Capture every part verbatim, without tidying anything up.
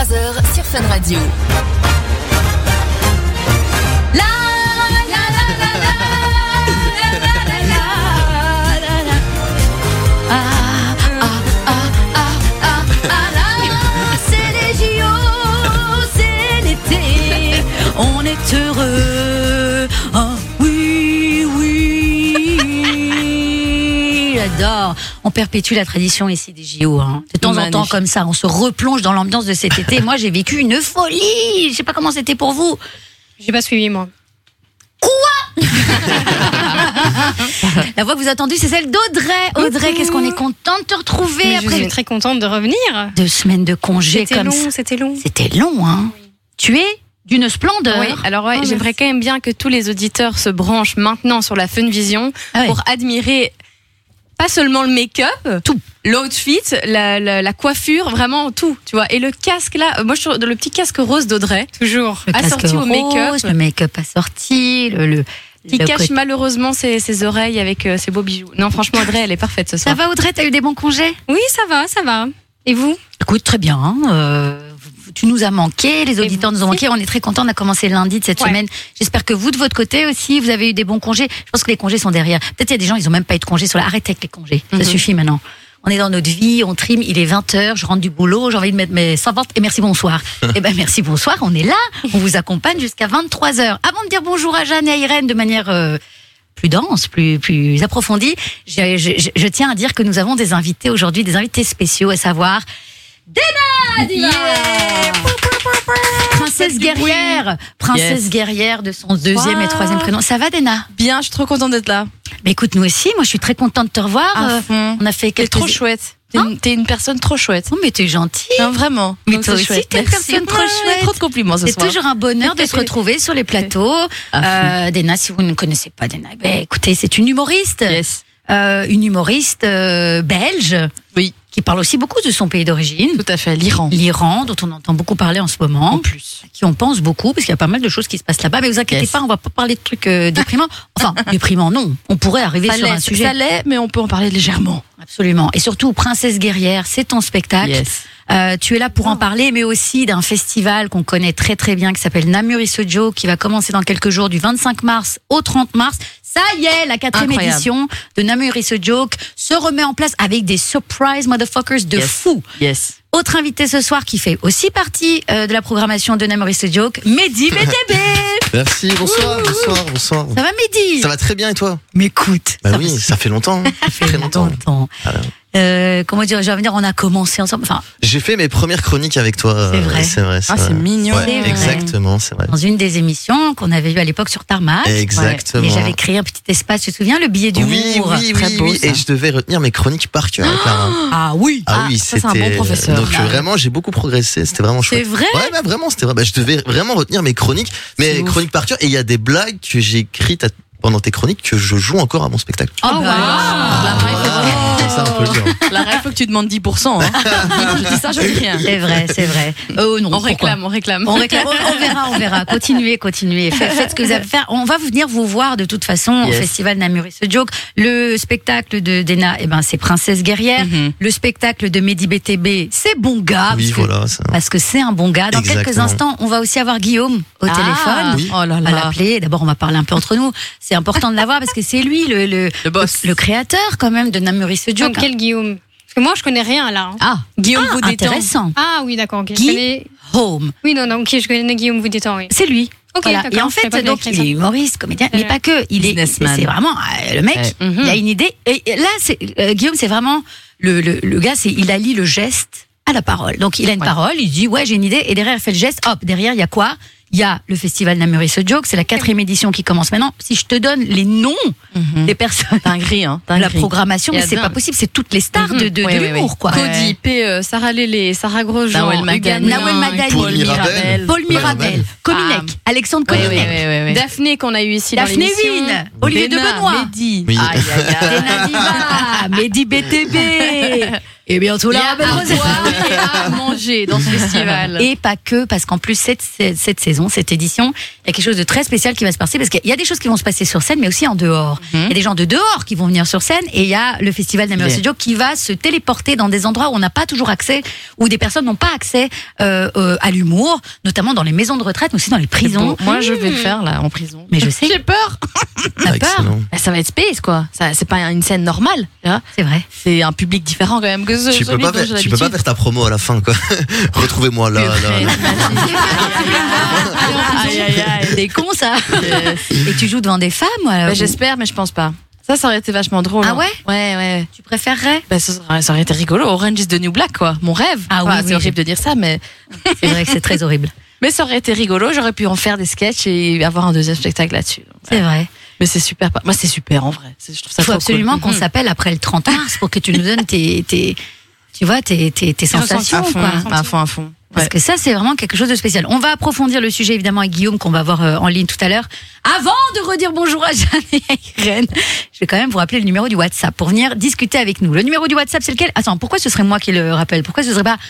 vingt-trois heures sur Fun Radio. La la la la la la la la la la. Ah ah ah ah ah ah là, c'est les J O, c'est l'été, on est heureux. Ah oui oui, j'adore. On perpétue la tradition ici des J O. Hein. De temps Magnifique. en temps, comme ça, on se replonge dans l'ambiance de cet été. Moi, j'ai vécu une folie. Je sais pas comment c'était pour vous. J'ai pas suivi, moi. Quoi? La voix que vous attendez, c'est celle d'Audrey. Audrey, qu'est-ce qu'on est content de te retrouver. Mais après. Je suis très contente de revenir. Deux semaines de congé c'était comme long, ça. C'était long, c'était long. Hein. Oui. Tu es d'une splendeur. Oui, alors ouais, oh, j'aimerais merci. quand même bien que tous les auditeurs se branchent maintenant sur la Funvision ah ouais. pour admirer pas seulement le make-up, tout, l'outfit, la, la, la coiffure, vraiment tout, tu vois. Et le casque là, moi je suis le petit casque rose d'Audrey, toujours le assorti casque au rose, make-up, le make-up assorti, le, le qui le cache côté... malheureusement ses, ses oreilles avec euh, ses beaux bijoux. Non, franchement, Audrey, elle est parfaite ce soir. Ça va, Audrey? T'as eu des bons congés? Oui, ça va, ça va. Et vous? Écoute, très bien. Hein, euh... Tu nous as manqué, les auditeurs nous ont manqué. On est très contents. On a commencé lundi de cette ouais. semaine. J'espère que vous, de votre côté aussi, vous avez eu des bons congés. Je pense que les congés sont derrière. Peut-être il y a des gens, ils n'ont même pas eu de congés. Sur la... Arrêtez avec les congés. Mm-hmm. Ça suffit maintenant. On est dans notre vie, on trime. Il est vingt heures, je rentre du boulot, j'ai envie de mettre mes savantes et merci, bonsoir. Eh ben merci, bonsoir. On est là. On vous accompagne jusqu'à vingt-trois heures. Avant de dire bonjour à Jeanne et à Irène de manière euh, plus dense, plus, plus approfondie, je, je, je, je tiens à dire que nous avons des invités aujourd'hui, des invités spéciaux, à savoir Dena Diva, yeah. Princesse guerrière, princesse yes. guerrière de son deuxième wow. et troisième prénom. Ça va, Dena? Bien, je suis trop contente d'être là. Mais écoute, nous aussi, moi je suis très contente de te revoir. Euh, on a fait quelques... T'es trop chouette. T'es, hein? une, t'es une personne trop chouette. Oh, mais t'es gentille. Non, vraiment. Mais donc, toi aussi, chouette. t'es une Merci. personne trop ouais, chouette. Trop de compliments ce c'est soir. C'est toujours un bonheur de se retrouver sur les plateaux. Euh, Dena, si vous ne connaissez pas Dena, ben, écoutez, c'est une humoriste. Yes. Euh, une humoriste euh, belge. Oui. Qui parle aussi beaucoup de son pays d'origine. Tout à fait, l'Iran. L'Iran, dont on entend beaucoup parler en ce moment. En plus. Qui on pense beaucoup, parce qu'il y a pas mal de choses qui se passent là-bas. Mais vous inquiétez yes. pas, on va pas parler de trucs euh, déprimants. Enfin, déprimants, non. On pourrait arriver ça sur l'est, un sujet. Ça l'est, mais on peut en parler légèrement. Absolument. Et surtout, Princesse guerrière, c'est ton spectacle. Yes. Euh, tu es là pour oh. en parler, mais aussi d'un festival qu'on connaît très très bien, qui s'appelle Namur is a Joke, qui va commencer dans quelques jours, du vingt-cinq mars au trente mars. Ça y est, la quatrième Incroyable. édition de Namur is a Joke se remet en place avec des surprise motherfuckers de yes. fou. Yes. Autre invité ce soir qui fait aussi partie euh, de la programmation de Namur is a Joke, Mehdi B T B. Merci, bonsoir, Ouh. bonsoir, bonsoir. Ça va, Mehdi? Ça va très bien et toi? Mais écoute. Bah ça oui, va... ça fait longtemps. Ça fait très longtemps. longtemps. Alors. Euh, comment dire, j'ai envie de dire, on a commencé ensemble. Enfin, j'ai fait mes premières chroniques avec toi. C'est vrai. C'est vrai. C'est ah, vrai. c'est mignon. Ouais, c'est vrai. exactement, c'est vrai. Dans une des émissions qu'on avait vues à l'époque sur Tarmac. Exactement. Ouais. Et j'avais créé un petit espace, tu te souviens, le billet d'humour. Oui, oui, Très oui, beau, oui. ça. Et je devais retenir mes chroniques par cœur. Oh Clara. Ah oui. Ah, ah oui, ça, c'était. c'est un bon professeur. Donc ah, vraiment, j'ai beaucoup progressé. C'était vraiment chouette. C'est vrai. Ouais, bah, vraiment, c'était vrai. Bah, je devais vraiment retenir mes chroniques, mes c'est chroniques ouf. par cœur. Et il y a des blagues que j'ai écrites à... pendant tes chroniques que je joue encore à mon spectacle. Oh, oh bah, wow. La vraie, ah, ça, on peut le dire. La règle, faut que tu demandes dix pour cent. Hein. Je dis ça, je dis rien. C'est vrai, c'est vrai. Oh non. On réclame, on réclame. On réclame. On, on verra, on verra. Continuez, continuez. Faites, faites ce que vous avez à faire. On va venir vous voir de toute façon yes. au festival Namur is a Joke. Le spectacle de Dena, eh ben, c'est Princesse guerrière. Mm-hmm. Le spectacle de Mehdi B T B, c'est bon gars. Oui, parce voilà. Que, ça. parce que c'est un bon gars. Dans Exactement. quelques instants, on va aussi avoir Guillaume au ah, téléphone. Oui. Oh là là. À l'appeler. D'abord, on va parler un peu entre nous. C'est important de l'avoir parce que c'est lui le, le, le boss. Le, le créateur quand même de Namur is a Joke. Donc, quel Guillaume? Parce que moi, je connais rien là. Ah, Guillaume ah, Vaudétan. Intéressant. Ah oui, d'accord. Okay. Guy connais... Home. Oui, non, non, ok, je connais Guillaume Vaudétan, oui. C'est lui. Ok, voilà. d'accord. Et en fait, donc, il est humoriste, comédien, mais pas que. Il est, c'est, c'est vraiment euh, le mec. Ouais. Mm-hmm. Il a une idée. Et là, c'est, euh, Guillaume, c'est vraiment le, le, le gars. C'est il allie le geste à la parole. Donc, il a une ouais. parole. Il dit ouais, j'ai une idée. Et derrière, il fait le geste. Hop, derrière, il y a quoi? Il y a le festival Namur is a Joke, c'est la quatrième édition qui commence maintenant. Si je te donne les noms mm-hmm. des personnes, dinguerie, hein, la programmation, mais c'est pas possible, c'est toutes les stars mm-hmm. de, de, oui, de oui, l'humour, oui. quoi. Cody, P E, Sarah Lélé, Sarah Grosjean, Nawel Madani, Nawel Madani, Paul Mirabel, Paul Mirabel, Cominec, ah. Alexandre Cominec, oui, oui, oui, oui. Daphné qu'on a eu ici Daphné dans l'émission, Wynne, Olivier de Benoît, Mehdi, oui. aïe aïe aïe, Dena Diva, Mehdi B T B. Et bientôt là, il y a à boire et à manger dans ce festival. Et pas que, parce qu'en plus, cette, cette, cette saison, raison, cette édition, il y a quelque chose de très spécial qui va se passer parce qu'il y a des choses qui vont se passer sur scène, mais aussi en dehors. Il Mhm. y a des gens de dehors qui vont venir sur scène et il y a le festival Namur Yeah. Studio qui va se téléporter dans des endroits où on n'a pas toujours accès, où des personnes n'ont pas accès euh, euh, à l'humour, notamment dans les maisons de retraite, mais aussi dans les prisons. Moi, je vais le faire là en prison. Mais je sais, J'ai peur. t'as peur. Excellent. Bah, ça va être space quoi. Ça, c'est pas une scène normale. Tu vois. C'est vrai. C'est un public différent quand même que ce, Tu peux, celui pas dont faire, j'ai tu peux pas l'habitude. faire ta promo à la fin, quoi. Retrouvez-moi là, là, là. Aïe aïe aïe. C'est con ça. Yes. Et tu joues devant des femmes euh, Bah, ou- j'espère, mais je pense pas. Ça, ça aurait été vachement drôle. Ah hein. ouais Ouais, ouais. Tu préférerais Bah, ça, aurait- ça aurait été rigolo. Orange is the New Black, quoi. Mon rêve. Ah Enfin, oui, c'est oui, horrible de dire ça, mais, C'est vrai que c'est très horrible. mais ça aurait été rigolo. J'aurais pu en faire des sketchs et avoir un deuxième spectacle là-dessus. C'est vrai. Mais c'est super. pas- Moi, c'est super en vrai. C'est- Je trouve ça Il faut trop absolument cool. qu'on Mhm. s'appelle après le trente mars pour que tu nous donnes tes, tes tu vois, tes, tes, tes sensations. à fond, quoi. à fond, à fond. Parce Ouais. que ça, c'est vraiment quelque chose de spécial. On va approfondir le sujet, évidemment, avec Guillaume, qu'on va voir euh, en ligne tout à l'heure. Avant de redire bonjour à Jeanne et à Irène, je vais quand même vous rappeler le numéro du WhatsApp pour venir discuter avec nous. Le numéro du WhatsApp, c'est lequel? Attends, pourquoi ce serait moi qui le rappelle? Pourquoi ce serait pas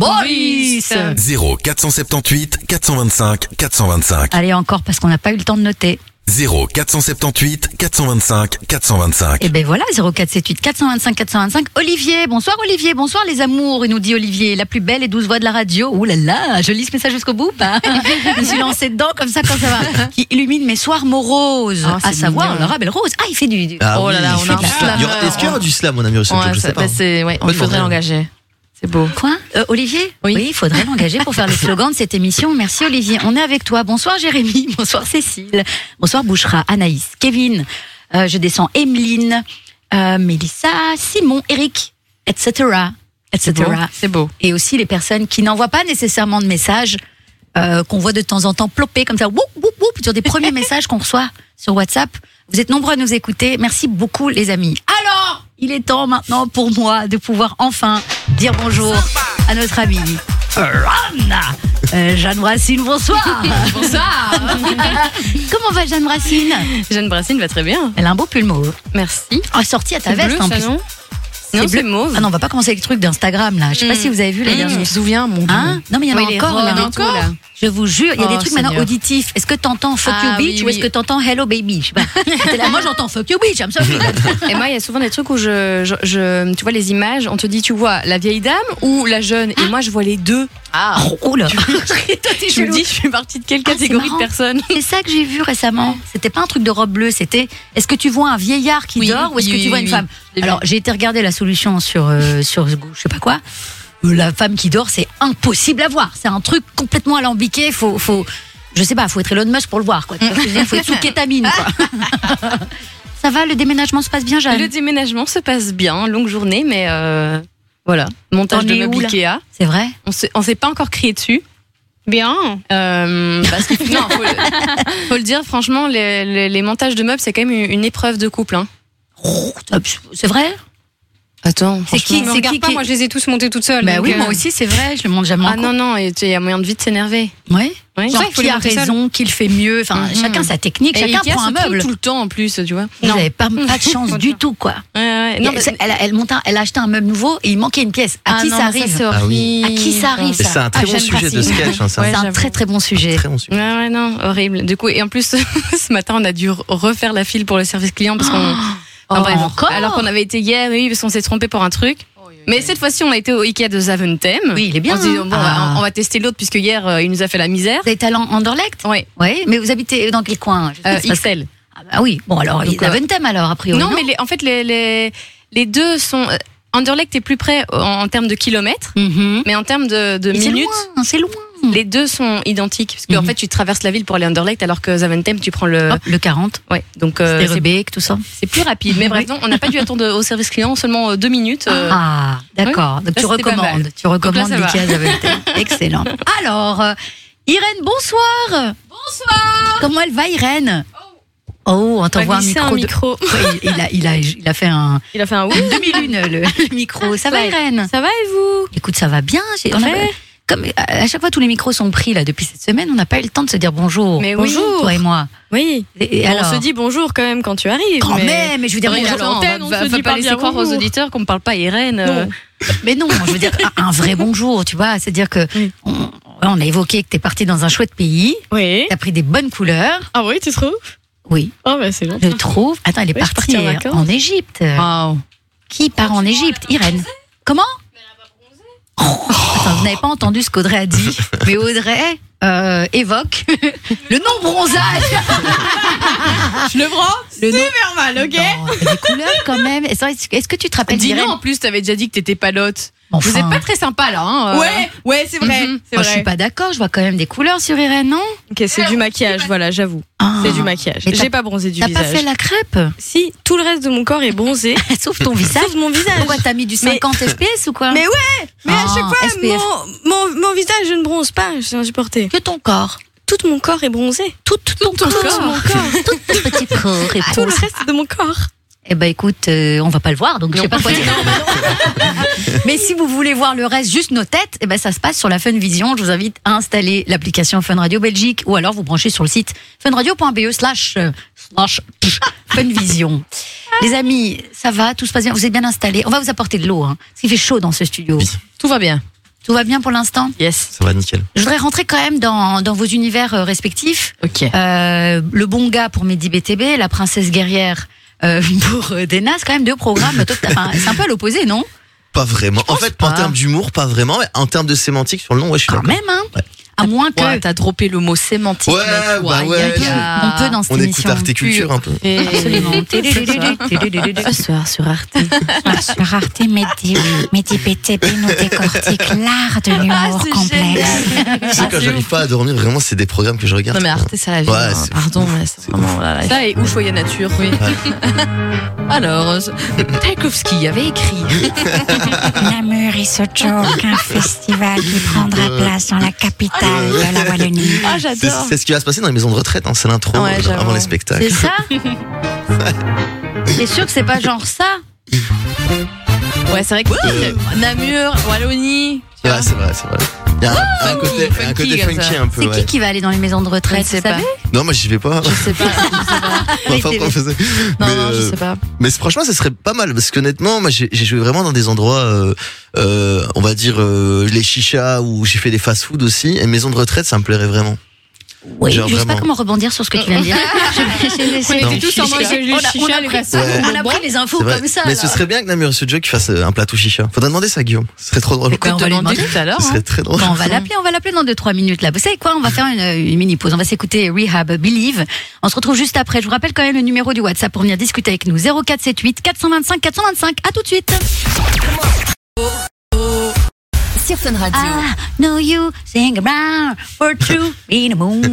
Boris? Boris. zéro quatre cent soixante-dix-huit quatre cent vingt-cinq quatre cent vingt-cinq. Allez, encore, parce qu'on n'a pas eu le temps de noter. zéro quatre cent soixante-dix-huit quatre cent vingt-cinq quatre cent vingt-cinq. Et ben voilà, zéro quatre sept huit quatre cent vingt-cinq quatre cent vingt-cinq. Olivier, bonsoir Olivier, bonsoir les amours, il nous dit Olivier, la plus belle et douce voix de la radio. Ouh là là, je lis ce message jusqu'au bout, pas je me suis lancée dedans comme ça quand ça va. Qui illumine mes soirs moroses, Ah, c'est à savoir mignon. Laura Belle-Rose. Ah, il fait du... du- Ah Oh là oui, là, il on fait a un du slam. slam. Il y aura- Est-ce qu'il y aura du slam au Namur Ouais, Je ça- sais pas. bah, c'est, ouais, On il faudrait demande. l'engager. C'est beau. Quoi euh, Olivier Oui. il faudrait l'engager pour faire le slogan de cette émission. Merci Olivier, on est avec toi. Bonsoir Jérémy, bonsoir Cécile, bonsoir Bouchra, Anaïs, Kevin, euh, je descends Emeline, euh, Mélissa, Simon, Eric, et cetera, et C'est cetera. beau. C'est beau. Et aussi les personnes qui n'envoient pas nécessairement de messages, euh, qu'on voit de temps en temps plopper comme ça, woup, woup, woup, sur des premiers messages qu'on reçoit sur WhatsApp. Vous êtes nombreux à nous écouter. Merci beaucoup, les amis. Alors, il est temps maintenant pour moi de pouvoir enfin dire bonjour à notre amie Rana. Euh, Jeanne Brassine, bonsoir. Bonsoir. Comment va Jeanne Brassine? Jeanne Brassine va très bien. Elle a un beau pull mauve. Merci. Oh, sorti à ta C'est veste bleu, en ça, plus. non Non, bleu. c'est mauve. Ah non, on va pas commencer avec le truc d'Instagram là. Je sais pas Mm. si vous avez vu la Mmh, dernière. je me souviens, mon Dieu. Hein non mais il y en a Oui, les encore. robes il y en a et tout, encore. là. Je vous jure, il y a des Oh, trucs maintenant Seigneur. auditifs. Est-ce que t'entends fuck Ah, you oui, bitch ou oui. est-ce que t'entends hello baby? Je sais pas. T'es là, moi j'entends fuck you bitch, I'm sorry. Et moi, il y a souvent des trucs où je, je, je- tu vois les images, on te dit, tu vois la vieille dame ou la jeune, et moi je vois les deux. Ah, oh là. Toi, t'es Je me chelou. dis, je suis partie de quelle Ah, c'est catégorie de marrant. personnes? C'est ça que j'ai vu récemment. C'était pas un truc de robe bleue, c'était est-ce que tu vois un vieillard qui Oui, dort ou est-ce oui, que tu oui, vois une oui. femme? J'ai vu. Alors j'ai été regarder la solution sur euh, sur je sais pas quoi. Euh, La femme qui dort, c'est impossible à voir. C'est un truc complètement alambiqué. Faut faut je sais pas, faut être Elon Musk pour le voir quoi. Tu vois ce que je veux dire, faut être sous kétamine quoi. Ça va, le déménagement se passe bien, Jeanne? Le déménagement se passe bien, longue journée, mais euh, voilà, montage T'en de es meubles où, là Ikea. C'est vrai? On s'est, on s'est pas encore crié dessus. Bien. Euh, parce que, non, faut, le- faut le dire, franchement, les, les, les montages de meubles, c'est quand même une, une épreuve de couple. Hein. Oh, c'est vrai? Attends, C'est qui- Je me c'est regarde qui pas, qui- moi je les ai tous montés toute seule. Bah donc, oui, euh, moi aussi, c'est vrai. Je le monte jamais en Ah non, non, et tu- il y a moyen de vite s'énerver. Ouais. Oui. Genre, Ça, il faut qui les a monter seul. raison, qui le fait mieux. Enfin, Mhm. chacun sa technique, Et chacun Ikea prend un se trompe meuble. tout le temps en plus, tu vois. Vous Non. n'avez pas, pas de chance du tout, quoi. Ouais, ouais. Non, Non, mais- elle, a, elle, monte un- elle a acheté un meuble nouveau et il manquait une pièce. À Ah qui non, ça mais arrive? c'est Ah oui. horrible. À qui ça arrive, Et c'est un très Ah, bon j'aime sujet de Prassine. sketch. hein, ça. Ouais, C'est un j'avoue. très très bon sujet. Très bon sujet. Ouais, ouais, non, horrible. Du coup, et en plus, ce matin, on a dû refaire la file pour le service client parce qu'on. Oh, Enfin, bref, encore alors qu'on avait été hier, oui, parce qu'on s'est trompé pour un truc. Mais cette fois-ci, on a été au Ikea de Zaventem. Oui, il est bien. On s'est dit, bon, on, Ah. va, on va tester l'autre puisque hier, euh, il nous a fait la misère. Vous êtes allé en Anderlecht? Ouais. Oui, mais vous habitez dans quel coin? Je sais Euh, pas, c'est parce X L. que- Ah bah oui, bon alors, Donc, il y a Ventem alors, a priori. Non, mais les- en fait, les, les, les deux sont. euh, Anderlecht est plus près en, en termes de kilomètres, Mhm. mais en termes de, de Mais c'est minutes, loin, c'est loin. les deux sont identiques. Parce qu'en Mhm. fait, tu traverses la ville pour aller à Anderlecht, alors que Zaventem, tu prends le. Hop, le quarante, Ouais, donc euh, c'était c'est Rebec, tout ça. c'est plus rapide. Mais bref, non, on n'a pas dû attendre au service client, seulement euh, deux minutes. euh, Ah, d'accord. Donc Ça, tu c'était pas recommandes. mal. Tu recommandes ça va. l'Ikea Zaventem. Excellent. Alors, euh, Irène, bonsoir. Bonsoir. Comment elle va, Irène? Oh, on t'envoie un glisser micro. un de- micro. Ouais, il, il a, il, a, il a fait un Il a fait un oui. une demi-lune, le, le micro. Ça va, Ouais. Irène? Ça va et vous? Écoute, ça va bien. J'ai- on a- Ouais. comme à chaque fois, tous les micros sont pris là depuis cette semaine. On n'a pas eu le temps de se dire bonjour. Mais oui. bonjour, toi et moi. Oui. Et, et On alors, se dit bonjour quand même quand tu arrives. quand mais... même. Mais je veux dire, Oui, bonjour. alors, l'antenne, on on va, se va dit pas pas laisser bien croire aux bonjour. auditeurs qu'on ne parle pas Irène. euh. Mais non, je veux dire un, un vrai bonjour, tu vois. C'est-à-dire que Oui. on- on a évoqué que t'es parti dans un chouette pays. Oui. T'as pris des bonnes couleurs. Ah oui, tu trouves? Oui. Oh, bah, c'est long. Je trouve. Attends, elle est Oui, je suis partie partie en euh, vacances. en Égypte. Waouh. Qui part en Égypte? Irène. Comment? Oh, attends, vous n'avez pas entendu ce qu'Audrey a dit, mais Audrey euh, évoque le non-bronzage. Je le prends Le non- super mal, ok? Non, t'as des couleurs quand même. Est-ce est-ce que tu te rappelles Dis d'Irène? non, en plus, t'avais déjà dit que t'étais palote. Enfin. Vous êtes pas très sympa là, hein. euh. Ouais, ouais, c'est vrai. Mhm. C'est Moi, je suis vrai. pas d'accord, je vois quand même des couleurs sur Irène, non? Ok, c'est du maquillage, voilà, j'avoue. Ah. C'est du maquillage. Mais t'as- J'ai pas bronzé du T'as visage. pas fait la crêpe? Si, tout le reste de mon corps est bronzé, Sauf ton visage. sauf mon visage. Pourquoi t'as mis du cinquante F P S ou quoi? Mais ouais, mais à Ah, chaque fois, S P F. mon, mon, mon visage, je ne bronze pas, je suis insupportée. Que ton corps. Tout mon corps est bronzé. Tout ton Tout corps. mon corps. Tout ton petit corps est Tout le bronzé. reste de mon corps. Eh ben écoute, euh, on va pas le voir, donc je sais pas quoi dire. Mais si vous voulez voir le reste, juste nos têtes, eh ben ça se passe sur la Fun Vision. Je vous invite à installer l'application Fun Radio Belgique ou alors vous branchez sur le site funradio.be slash euh, slash pff, Fun Vision. Les amis, ça va, tout se passe bien, vous êtes bien installés. On va vous apporter de l'eau, hein, parce qu'il fait chaud dans ce studio. Oui. Tout va bien. Tout va bien pour l'instant? Yes. Ça va nickel. Je voudrais rentrer quand même dans, dans vos univers euh, respectifs. Ok. Euh, le bon gars pour Mehdi B T B, la princesse guerrière euh, pour euh, Dena, c'est quand même deux programmes. tot- enfin, c'est un peu à l'opposé, non? Pas vraiment. En fait, pas. en termes d'humour, pas vraiment. Mais en termes de sémantique sur le nom, ouais, je suis Quand d'accord. même, hein. Ouais. À moins que Ouais, t'as droppé le mot sémantique. Ouais, là, toi. bah ouais, Il y a- on peut dans cette On émission. écoute Arte Culture un peu. Et- Absolument. Ce soir sur Arte. Sur Arte, Mehdi, Mehdi B T B nous décortique l'art de l'humour c'est complexe. Tu sais, quand j'arrive pas à dormir, vraiment, c'est des programmes que je regarde. Non mais Arte, ça la vie. Ouais, hein. c'est- Pardon, mais c'est c'est vraiment la life. Ça et Ushuaïa Nature, oui. Alors, euh, Tchaïkovski avait écrit. Namur is a joke, un festival qui prendra place dans la capitale de la Wallonie. Ah, C'est j'adore. c'est ce qui va se passer dans les maisons de retraite, hein, c'est l'intro Ouais, euh, j'avoue. avant les spectacles. C'est ça? T'es sûr que c'est pas genre ça? Ouais, c'est vrai que euh, Namur, Wallonie. tu Ouais, vois. c'est vrai, c'est vrai. Il y a un, un Funky, côté, un funky côté comme funky ça. un peu. C'est Ouais. qui qui va aller dans les maisons de retraite? Je sais vous pas. savez? Non, moi j'y vais pas. Je sais pas. Je sais pas. Enfin, c'est- qu'on faisait. Non, mais, non, je euh, sais pas. mais c'est- franchement, ça serait pas mal parce qu'honnêtement, moi j'ai j'ai joué vraiment dans des endroits, euh, euh, on va dire euh, les chichas où j'ai fait des fast-food aussi. Et maison de retraite, ça me plairait vraiment. Oui, Genre je sais pas vraiment. comment rebondir sur ce que tu viens de dire. Je- j'ai laissé- On était tous en mode On a- le on chicha, a les pris- façons. Ouais. on a pris les infos C'est vrai. comme ça. Mais là. ce serait bien que Namur et ce qui fasse euh, un plateau chicha. Faudrait demander ça à Guillaume. Ce serait trop drôle. Ben, on va lui demander demander. tout à l'heure. Ce hein. serait très drôle. Bon, on va l'appeler, on va l'appeler dans deux trois minutes là. Vous savez quoi? On va faire une, une mini pause. On va s'écouter Rehab Believe. On se retrouve juste après. Je vous rappelle quand même le numéro du WhatsApp pour venir discuter avec nous. zéro quatre sept huit quatre cent vingt-cinq quatre cent vingt-cinq. À tout de suite. Sur Fun Radio. Ah, know you sing around for true in the moon.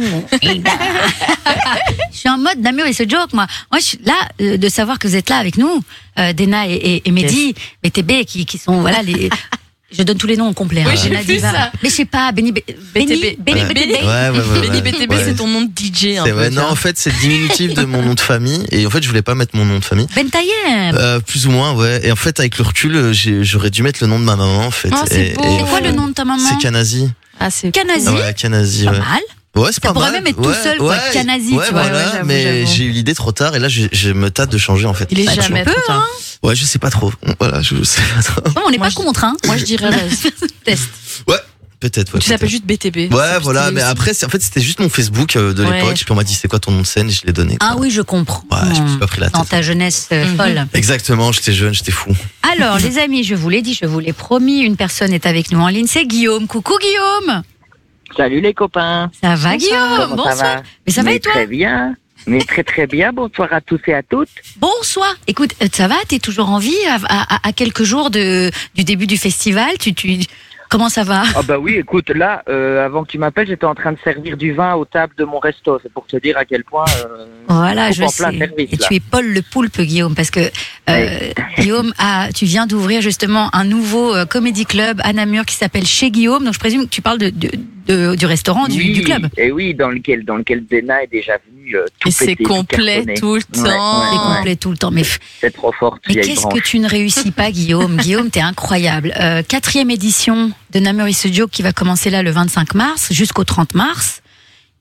Je suis en mode Namur et ce joke, moi. Moi, je suis là euh, de savoir que vous êtes là avec nous, euh, Dena et, et, et Mehdi, B T B, qui, qui sont voilà les. Je donne tous les noms au complet. Oui, hein. j'ai Dena vu Diva. ça. Mais je sais pas, Benny B T B. B T B. Benny Ouais. B T B. Ouais, ouais, ouais, Benny ouais. B T B, Ouais. c'est ton nom de D J. un C'est peu, vrai. tu Non, vois. en fait, c'est le diminutif de mon nom de famille. Et en fait, je voulais pas mettre mon nom de famille. Ben Tayeb. Euh, plus ou moins, ouais. Et en fait, avec le recul, euh, j'ai- j'aurais dû mettre le nom de ma maman, en fait. Ah, c'est Et- beau. et- C'est quoi le nom de ta maman? C'est Kanazi. Ah, c'est Kanazi. Ouais, Kanazi, Pas ouais. mal. Ouais, c'est pas Ça pourrait mal. même être tout Ouais, seul, quoi. ouais. Kanazi, Ouais, tu vois. voilà, Ouais, j'avoue, mais j'avoue. j'ai eu l'idée trop tard et là, je, je me tâte de changer, en fait. Il est Bah, tu jamais peux, trop tard. Ouais, je sais pas trop. Voilà, je sais pas trop. Non, on n'est Moi, pas je- contre, hein. Moi, je dirais vas-y. Test. Ouais, peut-être, ouais. Tu t'appelles peut-être. juste B T B. Ouais, C'est voilà, stylé mais aussi. après, c'est- en fait, c'était juste mon Facebook euh, de Ouais, l'époque. je Puis on m'a dit, c'est quoi ton nom de scène? Et je l'ai donné. quoi. Ah oui, je comprends. Ouais, je me suis pas pris la Dans tête. ta jeunesse euh, Mhm. folle. Exactement, j'étais jeune, j'étais fou. Alors, les amis, je vous l'ai dit, je vous l'ai promis, une personne est avec nous en ligne, c'est Guillaume. Coucou Guillaume. Salut les copains. Ça va Guillaume? Comment Bonsoir. ça va? Mais ça va Mais et toi? Très bien. Mais très très bien. Bonsoir à tous et à toutes. Bonsoir. Écoute, euh, ça va? T'es toujours en vie à, à- à quelques jours de, du début du festival? Tu, tu, comment ça va? Ah bah oui, écoute, là, euh, avant que tu m'appelles, j'étais en train de servir du vin aux tables de mon resto. C'est pour te dire à quel point. Euh, Voilà, coupe je en sais. plein service, Et là. tu es Paul le Poulpe, Guillaume, parce que euh, Guillaume, a, tu viens d'ouvrir justement un nouveau euh, comédie club à Namur qui s'appelle Chez Guillaume. Donc je présume que tu parles de, de, de- du restaurant, du, oui, du club. Et oui, dans lequel dans lequel Dena est déjà venu. Euh, tout Et c'est péter, tout complet cartonner. tout le Ouais, temps. C'est ouais. complet tout le temps. Mais, f- C'est trop fort. mais vieille qu'est-ce que branche. tu ne réussis pas, Guillaume? Guillaume, t'es incroyable. Euh, quatrième édition de Namur is a Joke qui va commencer là le vingt-cinq mars jusqu'au trente mars.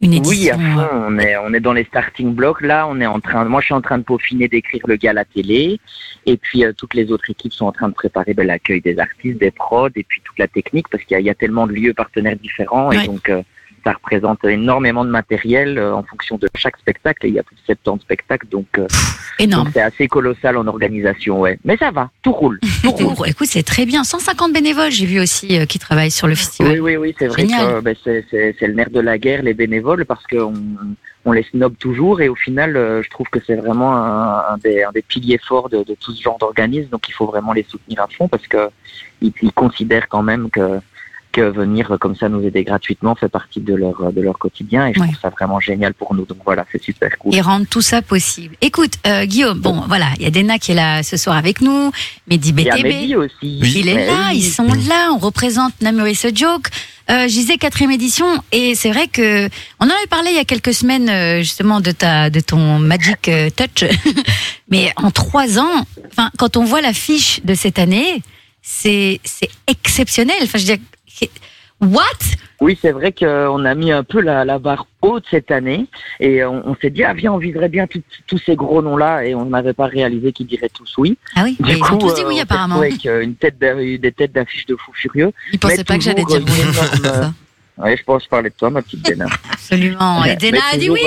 une édition. Oui, à fond, on est, on est dans les starting blocks. Là, on est en train, moi, je suis en train de peaufiner, d'écrire le gala télé. Et puis, euh, toutes les autres équipes sont en train de préparer ben, l'accueil des artistes, des prods, et puis toute la technique, parce qu'il y a, il y a tellement de lieux partenaires différents. Ouais. Et donc, euh, ça représente énormément de matériel euh, en fonction de chaque spectacle. Et il y a plus de soixante-dix spectacles, donc, euh, Énorme. donc c'est assez colossal en organisation, ouais. Mais ça va, tout roule. Tout roule. Oh, écoute, c'est très bien. cent cinquante bénévoles, j'ai vu aussi, euh, qui travaillent sur le festival. Oui, oui, oui, c'est vrai Génial. que ben, c'est, c'est, c'est le nerf de la guerre, les bénévoles, parce qu'on on les snobe toujours et au final, euh, je trouve que c'est vraiment un, un, des, un des piliers forts de, de tout ce genre d'organisme, donc il faut vraiment les soutenir à fond parce que ils, ils considèrent quand même que que venir comme ça nous aider gratuitement fait partie de leur de leur quotidien et je Ouais. trouve ça vraiment génial pour nous. Donc voilà, c'est super cool. Et rendre tout ça possible. Écoute, euh, Guillaume, bon, voilà, il y a Dena qui est là ce soir avec nous, Mehdi Il y a B T B. Mehdi aussi. Il est Mais là, oui. ils sont là, on représente Namuri ce joke. Euh, je disais quatrième édition et c'est vrai que on en avait parlé il y a quelques semaines euh, justement de ta de ton Magic euh, Touch, mais en trois ans, enfin quand on voit l'affiche de cette année, c'est c'est exceptionnel. Enfin je veux dire, what? Oui, c'est vrai qu'on a mis un peu la, la barre haute cette année et on, on s'est dit, ah viens, on viserait bien tout- tous ces gros noms-là et on n'avait pas réalisé qu'ils diraient tous oui. Ah oui, Du mais ils ont coup, tous dit euh, oui on s'est apparemment. retrouvé avec euh, une tête d'a- des têtes d'affiche de fous furieux. Ils pensaient Mais pas que j'allais dire toujours, oui. euh, une C'est énorme- ça. Ouais, je pense parler de toi, ma petite Dena. Absolument. Et Dena a dit oui.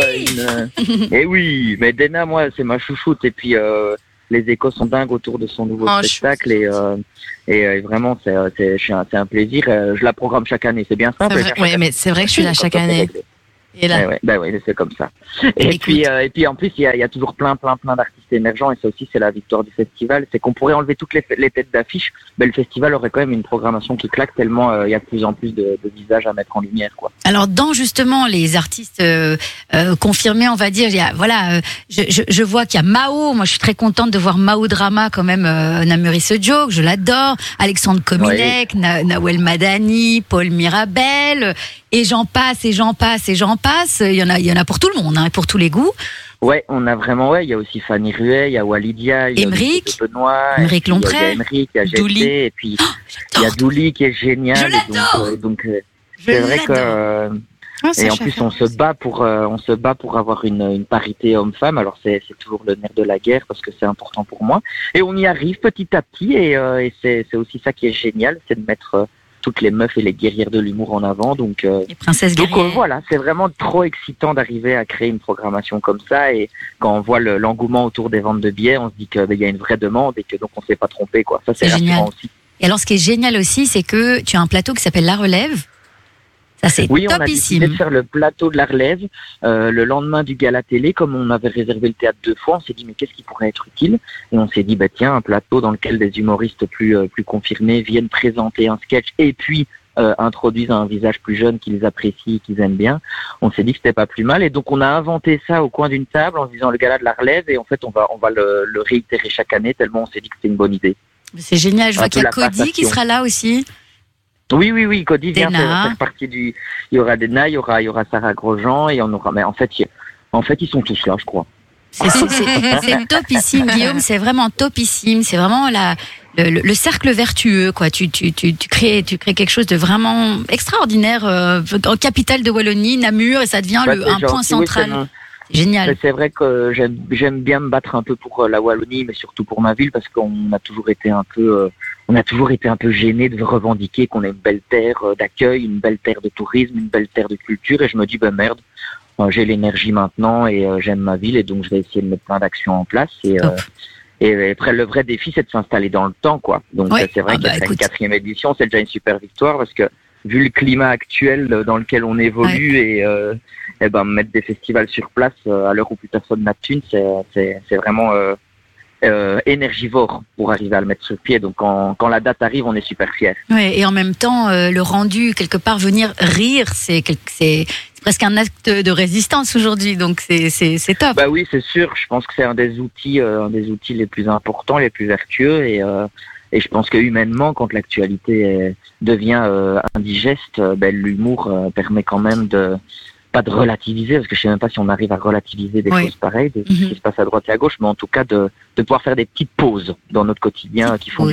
Et oui, mais Dena, moi, c'est ma chouchoute. Et puis, euh, les échos sont dingues autour de son nouveau Oh, spectacle. chou, c'est Et, euh, et, euh, vraiment, c'est, euh, c'est, c'est un, c'est un plaisir. Euh, Je la programme chaque année. C'est bien simple. C'est vrai, ouais, mais c'est vrai que je suis là chaque année. Et là, Ouais, ouais, bah ouais, c'est comme ça. Et Écoute. puis, euh, et puis en plus, il y a, il y a toujours plein, plein, plein d'artistes émergents, et ça aussi, c'est la victoire du festival. C'est qu'on pourrait enlever toutes les, les têtes d'affiche, mais le festival aurait quand même une programmation qui claque tellement euh, il y a de plus en plus de, de visages à mettre en lumière, quoi. Alors dans justement les artistes euh, euh, confirmés, on va dire, il y a, voilà, euh, je, je, je vois qu'il y a Mao. Moi, je suis très contente de voir Mao Drama quand même. Euh, Namuri ce joke, je l'adore. Alexandre Kominek, Na- Nawel Madani, Paul Mirabel, et j'en passe, et j'en passe, et j'en passe. Il y en a, il y en a pour tout le monde, hein, et pour tous les goûts. Ouais, on a vraiment, ouais, il y a aussi Fanny Ruet, il y a Walidia, il y a Émeric, Olivier Benoît, Émeric et puis, Lompré, il y a Émeric, il y a G T, Douli. et puis il y a Douli qui est génial. Je et donc, l'adore. euh, donc, euh, Je c'est vrai que l'adore. euh, Ah, et en plus on se bat pour euh, on se bat pour avoir une, une parité homme-femme. Alors c'est c'est toujours le nerf de la guerre parce que c'est important pour moi et on y arrive petit à petit et, euh, et c'est c'est aussi ça qui est génial, c'est de mettre euh, toutes les meufs et les guerrières de l'humour en avant. Donc euh, Les princesses donc euh, guerrières. voilà, c'est vraiment trop excitant d'arriver à créer une programmation comme ça et quand on voit le- l'engouement autour des ventes de billets, on se dit qu'il y a une vraie demande et que donc on s'est pas trompé, quoi. Ça c'est C'est génial. rassurant aussi. Et alors, ce qui est génial aussi, c'est que tu as un plateau qui s'appelle La Relève. Ça, c'est Oui, on a décidé de topissime. faire le plateau de la relève euh, le lendemain du gala télé. Comme on avait réservé le théâtre deux fois, on s'est dit mais qu'est-ce qui pourrait être utile? Et on s'est dit bah tiens, un plateau dans lequel des humoristes plus euh, plus confirmés viennent présenter un sketch et puis euh, introduisent un visage plus jeune qu'ils apprécient, qu'ils aiment bien. On s'est dit que c'était pas plus mal et donc on a inventé ça au coin d'une table en se disant le gala de la relève et en fait on va on va le, le réitérer chaque année tellement on s'est dit que c'était une bonne idée. C'est génial. Je Un vois peu qu'il y a la Cody qui passation. sera là aussi. Oui, oui, oui, Cody vient Dena. faire, faire partie du. Il y aura Dena, il y aura, il y aura Sarah Grosjean et on aura. Mais en fait, il... en fait, ils sont tous là, je crois. C'est- C'est c'est- c'est topissime, Guillaume. C'est vraiment topissime. C'est vraiment la, le, le- le cercle vertueux, quoi. Tu, tu, tu, tu crées, tu crées quelque chose de vraiment extraordinaire euh, en capitale de Wallonie, Namur, et ça devient Bah, le, c'est un gentil, point oui, central. c'est mon- C'est génial. Mais c'est vrai que j'aime, j'aime bien me battre un peu pour euh, la Wallonie, mais surtout pour ma ville, parce qu'on a toujours été un peu, euh, on a toujours été un peu gêné de revendiquer qu'on a une belle terre euh, d'accueil, une belle terre de tourisme, une belle terre de culture. Et je me dis, ben merde, euh, j'ai l'énergie maintenant et euh, j'aime ma ville, et donc je vais essayer de mettre plein d'actions en place. Et, euh, Top. et après, le vrai défi, c'est de s'installer dans le temps, quoi. Donc Ouais. euh, c'est vrai Ah que bah, faire une écoute. quatrième édition, c'est déjà une super victoire, parce que vu le climat actuel euh, dans lequel on évolue et euh, eh ben mettre des festivals sur place euh, à l'heure où plus personne n'a de thunes, c'est c'est c'est vraiment euh, euh, énergivore pour arriver à le mettre sur pied. Donc quand quand la date arrive, on est super fiers. Ouais, et en même temps, euh, le rendu, quelque part, venir rire, c'est quel- c'est c'est presque un acte de résistance aujourd'hui. Donc c'est c'est c'est top. Bah oui, c'est sûr. Je pense que c'est un des outils, euh, un des outils les plus importants, les plus vertueux, et euh, et je pense que humainement, quand l'actualité est- devient euh, indigeste, euh, ben, l'humour euh, permet quand même de pas de relativiser, parce que je sais même pas si on arrive à relativiser des Oui. choses pareilles, de ce Mhm. qui se passe à droite et à gauche, mais en tout cas de de pouvoir faire des petites pauses dans notre quotidien qui font pauses. du bien.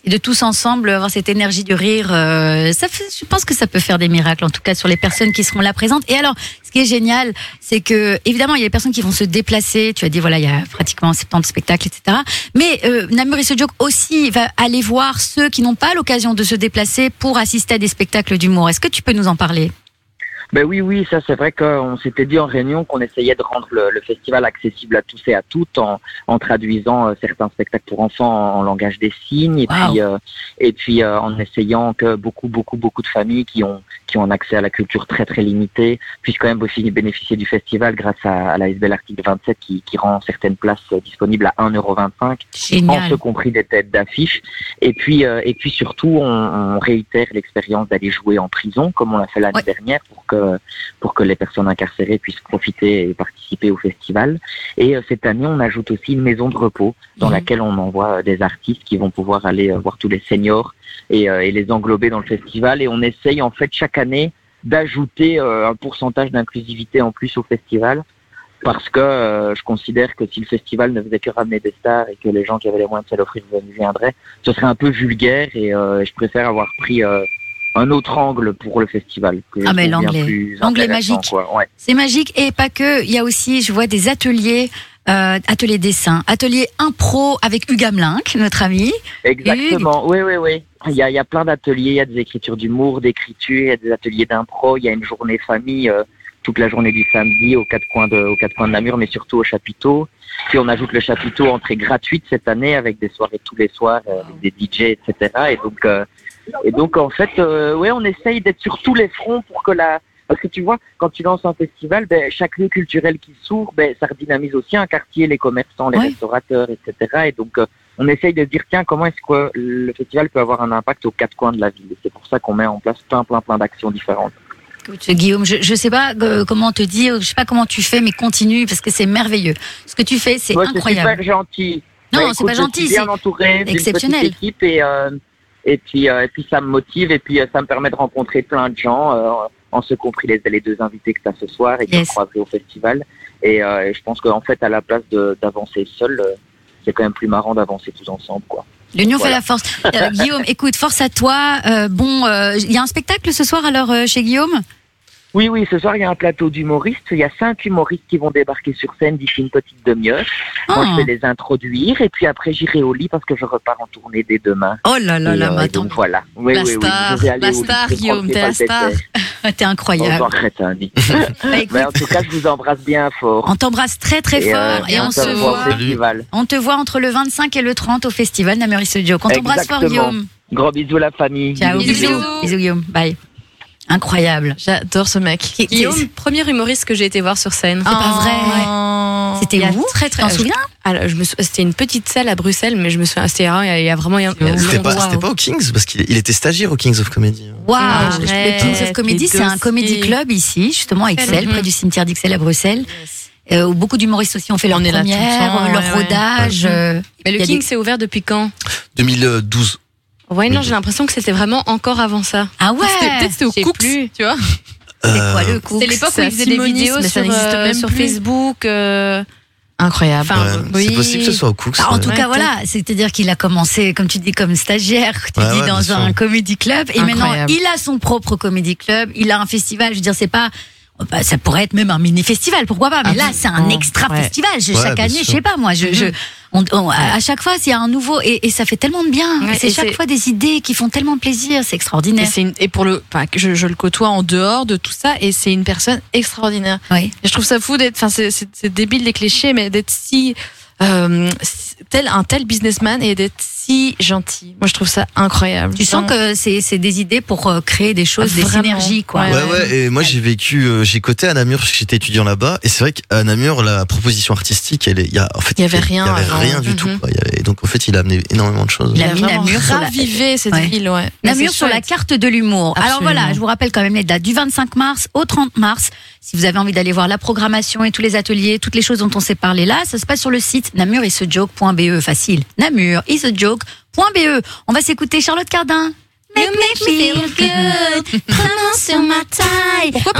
et de tous ensemble avoir cette énergie du rire, euh, ça fait, je pense que ça peut faire des miracles, en tout cas sur les personnes qui seront là présentes. Et alors, ce qui est génial, c'est que évidemment, il y a des personnes qui vont se déplacer. Tu as dit voilà, il y a pratiquement soixante-dix spectacles, et cetera. Mais euh, Namur Is a Joke aussi va aller voir ceux qui n'ont pas l'occasion de se déplacer pour assister à des spectacles d'humour. Est-ce que tu peux nous en parler? Ben oui, oui, ça c'est vrai qu'on s'était dit en réunion qu'on essayait de rendre le, le festival accessible à tous et à toutes en, en traduisant euh, certains spectacles pour enfants en, en langage des signes et Wow. puis euh, et puis euh, en essayant que beaucoup beaucoup beaucoup de familles qui ont qui ont un accès à la culture très très limité puissent quand même aussi bénéficier du festival grâce à, à l'A S B L article vingt-sept qui, qui rend certaines places euh, disponibles à un euro vingt-cinq. En Génial. ce compris des têtes d'affiche. Et puis, euh, et puis surtout, on, on réitère l'expérience d'aller jouer en prison, comme on l'a fait l'année Ouais. dernière, pour que pour que les personnes incarcérées puissent profiter et participer au festival. Et euh, cette année, on ajoute aussi une maison de repos dans Mhm. laquelle on envoie euh, des artistes qui vont pouvoir aller euh, voir tous les seniors et, euh, et les englober dans le festival. Et on essaye en fait chaque année d'ajouter euh, un pourcentage d'inclusivité en plus au festival. Parce que euh, je considère que si le festival ne faisait que ramener des stars et que les gens qui avaient les moyens de se l'offrir viendraient, ce serait un peu vulgaire et euh, je préfère avoir pris euh, un autre angle pour le festival. Que je Ah, mais trouve bien l'anglais. plus L'anglais intéressant, magique. quoi. Ouais. C'est magique et pas que. Il y a aussi, je vois des ateliers, euh, ateliers dessin, ateliers impro avec Hugues Hamelin, notre ami. Exactement, oui, oui, oui. Il y a, il y a plein d'ateliers, il y a des écritures d'humour, d'écriture, il y a des ateliers d'impro, il y a une journée famille euh, toute la journée du samedi aux quatre coins de, aux quatre coins de Namur, mais surtout au chapiteau. Puis on ajoute le chapiteau entrée gratuite cette année avec des soirées tous les soirs, euh, avec des D J, et cetera. Et donc, euh, et donc en fait, euh, ouais, on essaye d'être sur tous les fronts pour que la... Parce que tu vois, quand tu lances un festival, ben, chaque lieu culturel qui s'ouvre, ben, ça redynamise aussi un quartier, les commerçants, les Ouais. restaurateurs, et cetera. Et donc, euh, on essaye de se dire, tiens, comment est-ce que le festival peut avoir un impact aux quatre coins de la ville. Et c'est pour ça qu'on met en place plein, plein, plein d'actions différentes. Écoute, Guillaume, je, je sais pas euh, comment te dire, je sais pas comment tu fais, mais continue parce que c'est merveilleux. Ce que tu fais, c'est Ouais, incroyable. C'est super gentil. Non, Bah, c'est écoute, pas gentil, Je suis bien c'est entouré d'une exceptionnel. petite équipe et, euh, et, puis, euh, et puis ça me motive et puis euh, ça me permet de rencontrer plein de gens, euh, en ce compris les, les deux invités que tu as ce soir et que Yes. je croiserai au festival. Et, euh, et je pense qu'en fait, à la place de- d'avancer seul, euh, c'est quand même plus marrant d'avancer tous ensemble, quoi. L'union Voilà. fait la force. Euh, Guillaume, écoute, force à toi. Euh, bon, il y a un spectacle ce soir alors euh, chez Guillaume. Oui, oui, ce soir, il y a un plateau d'humoristes. Il y a cinq humoristes qui vont débarquer sur scène d'ici une petite demi-heure. Moi, Ah. je vais les introduire et puis après, j'irai au lit parce que je repars en tournée dès demain. Oh là là Et, là, euh, mais et attends, donc, voilà. Oui, La oui, oui, star, je vais aller la au lit, star, je Guillaume, prendrai t'es pas la le star. dessert. t'es Oh, incroyable. j'en crétin, dit. Bah, écoute, Mais en tout cas, je vous embrasse bien fort. on t'embrasse très très Et, euh, fort et on on se se voit voit. au festival. On te voit entre le vingt-cinq et le trente au festival Namur Is a Joke. On t'embrasse fort, Exactement. Guillaume. Gros bisous la famille. Ciao, Bisous, bisous. bisous. Bisous, Guillaume. Bye. Incroyable. J'adore ce mec. Qui- Guillaume, c'est- premier humoriste que j'ai été voir sur scène. C'est pas vrai. vrai. C'était où Très très. T'en souviens Alors, je me sou- c'était une petite salle à Bruxelles, mais je me souviens, c'était il y a, il y a vraiment. il y a- C'était pas, Waouh. c'était pas au Kings parce qu'il il était stagiaire au Kings of Comedy. Waouh. Arrête, Le Kings of Comedy, les c'est un dossiers. comédie club ici, justement à Ixelles, Mhm. près du cimetière d'Ixelles à Bruxelles. Euh, où beaucoup d'humoristes aussi ont fait leur On est là tout le première, temps, euh, leur ouais, ouais. rodage. Ouais. euh, Mais le il y a King, des- c'est ouvert depuis quand? deux mille douze. Ouais, non, Oui. j'ai l'impression que c'était vraiment encore avant ça. Ah ouais. C'était- Peut-être c'était au Je sais Cooks, plus. tu vois. C'était quoi Euh, le coup C'était l'époque où c'est ils à faisaient des Simonis, vidéos mais ça sur, n'existe euh, même sur plus. Facebook. euh, Incroyable. ouais, Enfin, c'est oui. possible que ce soit au Cooks. Bah, en ouais. tout Ouais, cas, voilà, c'est-à-dire qu'il a commencé, comme tu dis, comme stagiaire, tu Ouais, dis, ouais, dans bien un sûr. comédie club, et maintenant Incroyable. il a son propre comédie club, il a un festival. Je veux dire, c'est pas, bah, ça pourrait être même un mini festival, pourquoi pas Mais là, c'est un Absolument. extra Ouais. festival. Je- Ouais, chaque bien année, je sûr. sais pas, moi, je, je, on, on- à à chaque fois, il y a un nouveau, et, et ça fait tellement de bien. Ouais, c'est et chaque c'est- fois des idées qui font tellement plaisir, c'est Et, extraordinaire. c'est une- et pour le, enfin, que je, je le côtoie en dehors de tout ça, et c'est une personne extraordinaire. Oui. Et je trouve ça fou d'être, enfin, c'est, c'est, c'est débile les clichés, mais d'être si, euh, si- tel, un tel businessman et d'être si gentil. Moi, je trouve ça incroyable. Tu sens que c'est c'est des idées pour euh, créer des choses, Ah, des vraiment. synergies, quoi. Ouais, Ouais, ouais, et moi j'ai vécu, euh, j'ai coté à Namur parce que j'étais étudiant là-bas, et c'est vrai qu'à Namur, la proposition artistique, elle est, il y a, en fait, Il y avait rien Il y avait avant. rien du Mhm. tout, quoi. Il y avait- et donc, en fait, il a amené énormément de choses. Il a mis vraiment Namur sur la- ravivé cette Ouais. ville, ouais. Mais Namur c'est sur la chouette. carte de l'humour. Alors Absolument. voilà, je vous rappelle quand même les dates du vingt-cinq mars au trente mars. Si vous avez envie d'aller voir la programmation et tous les ateliers, toutes les choses dont on s'est parlé là, ça se passe sur le site namur is a joke point b e. Facile. namur is a joke point b e. On va s'écouter Charlotte Cardin. Make me feel good. Comment sur ma taille. Pourquoi pas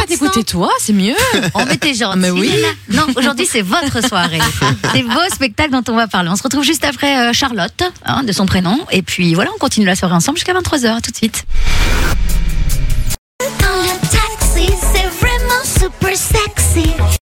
pas t'écouter toi, c'est mieux. On met tes gentil. Mais oui. Non, aujourd'hui c'est votre soirée. C'est vos spectacles dont on va parler. On se retrouve juste après euh, Charlotte, hein, de son prénom. Et puis voilà, on continue la soirée ensemble jusqu'à vingt-trois heures. À tout de suite. Dans le taxi, c'est vraiment super sexy.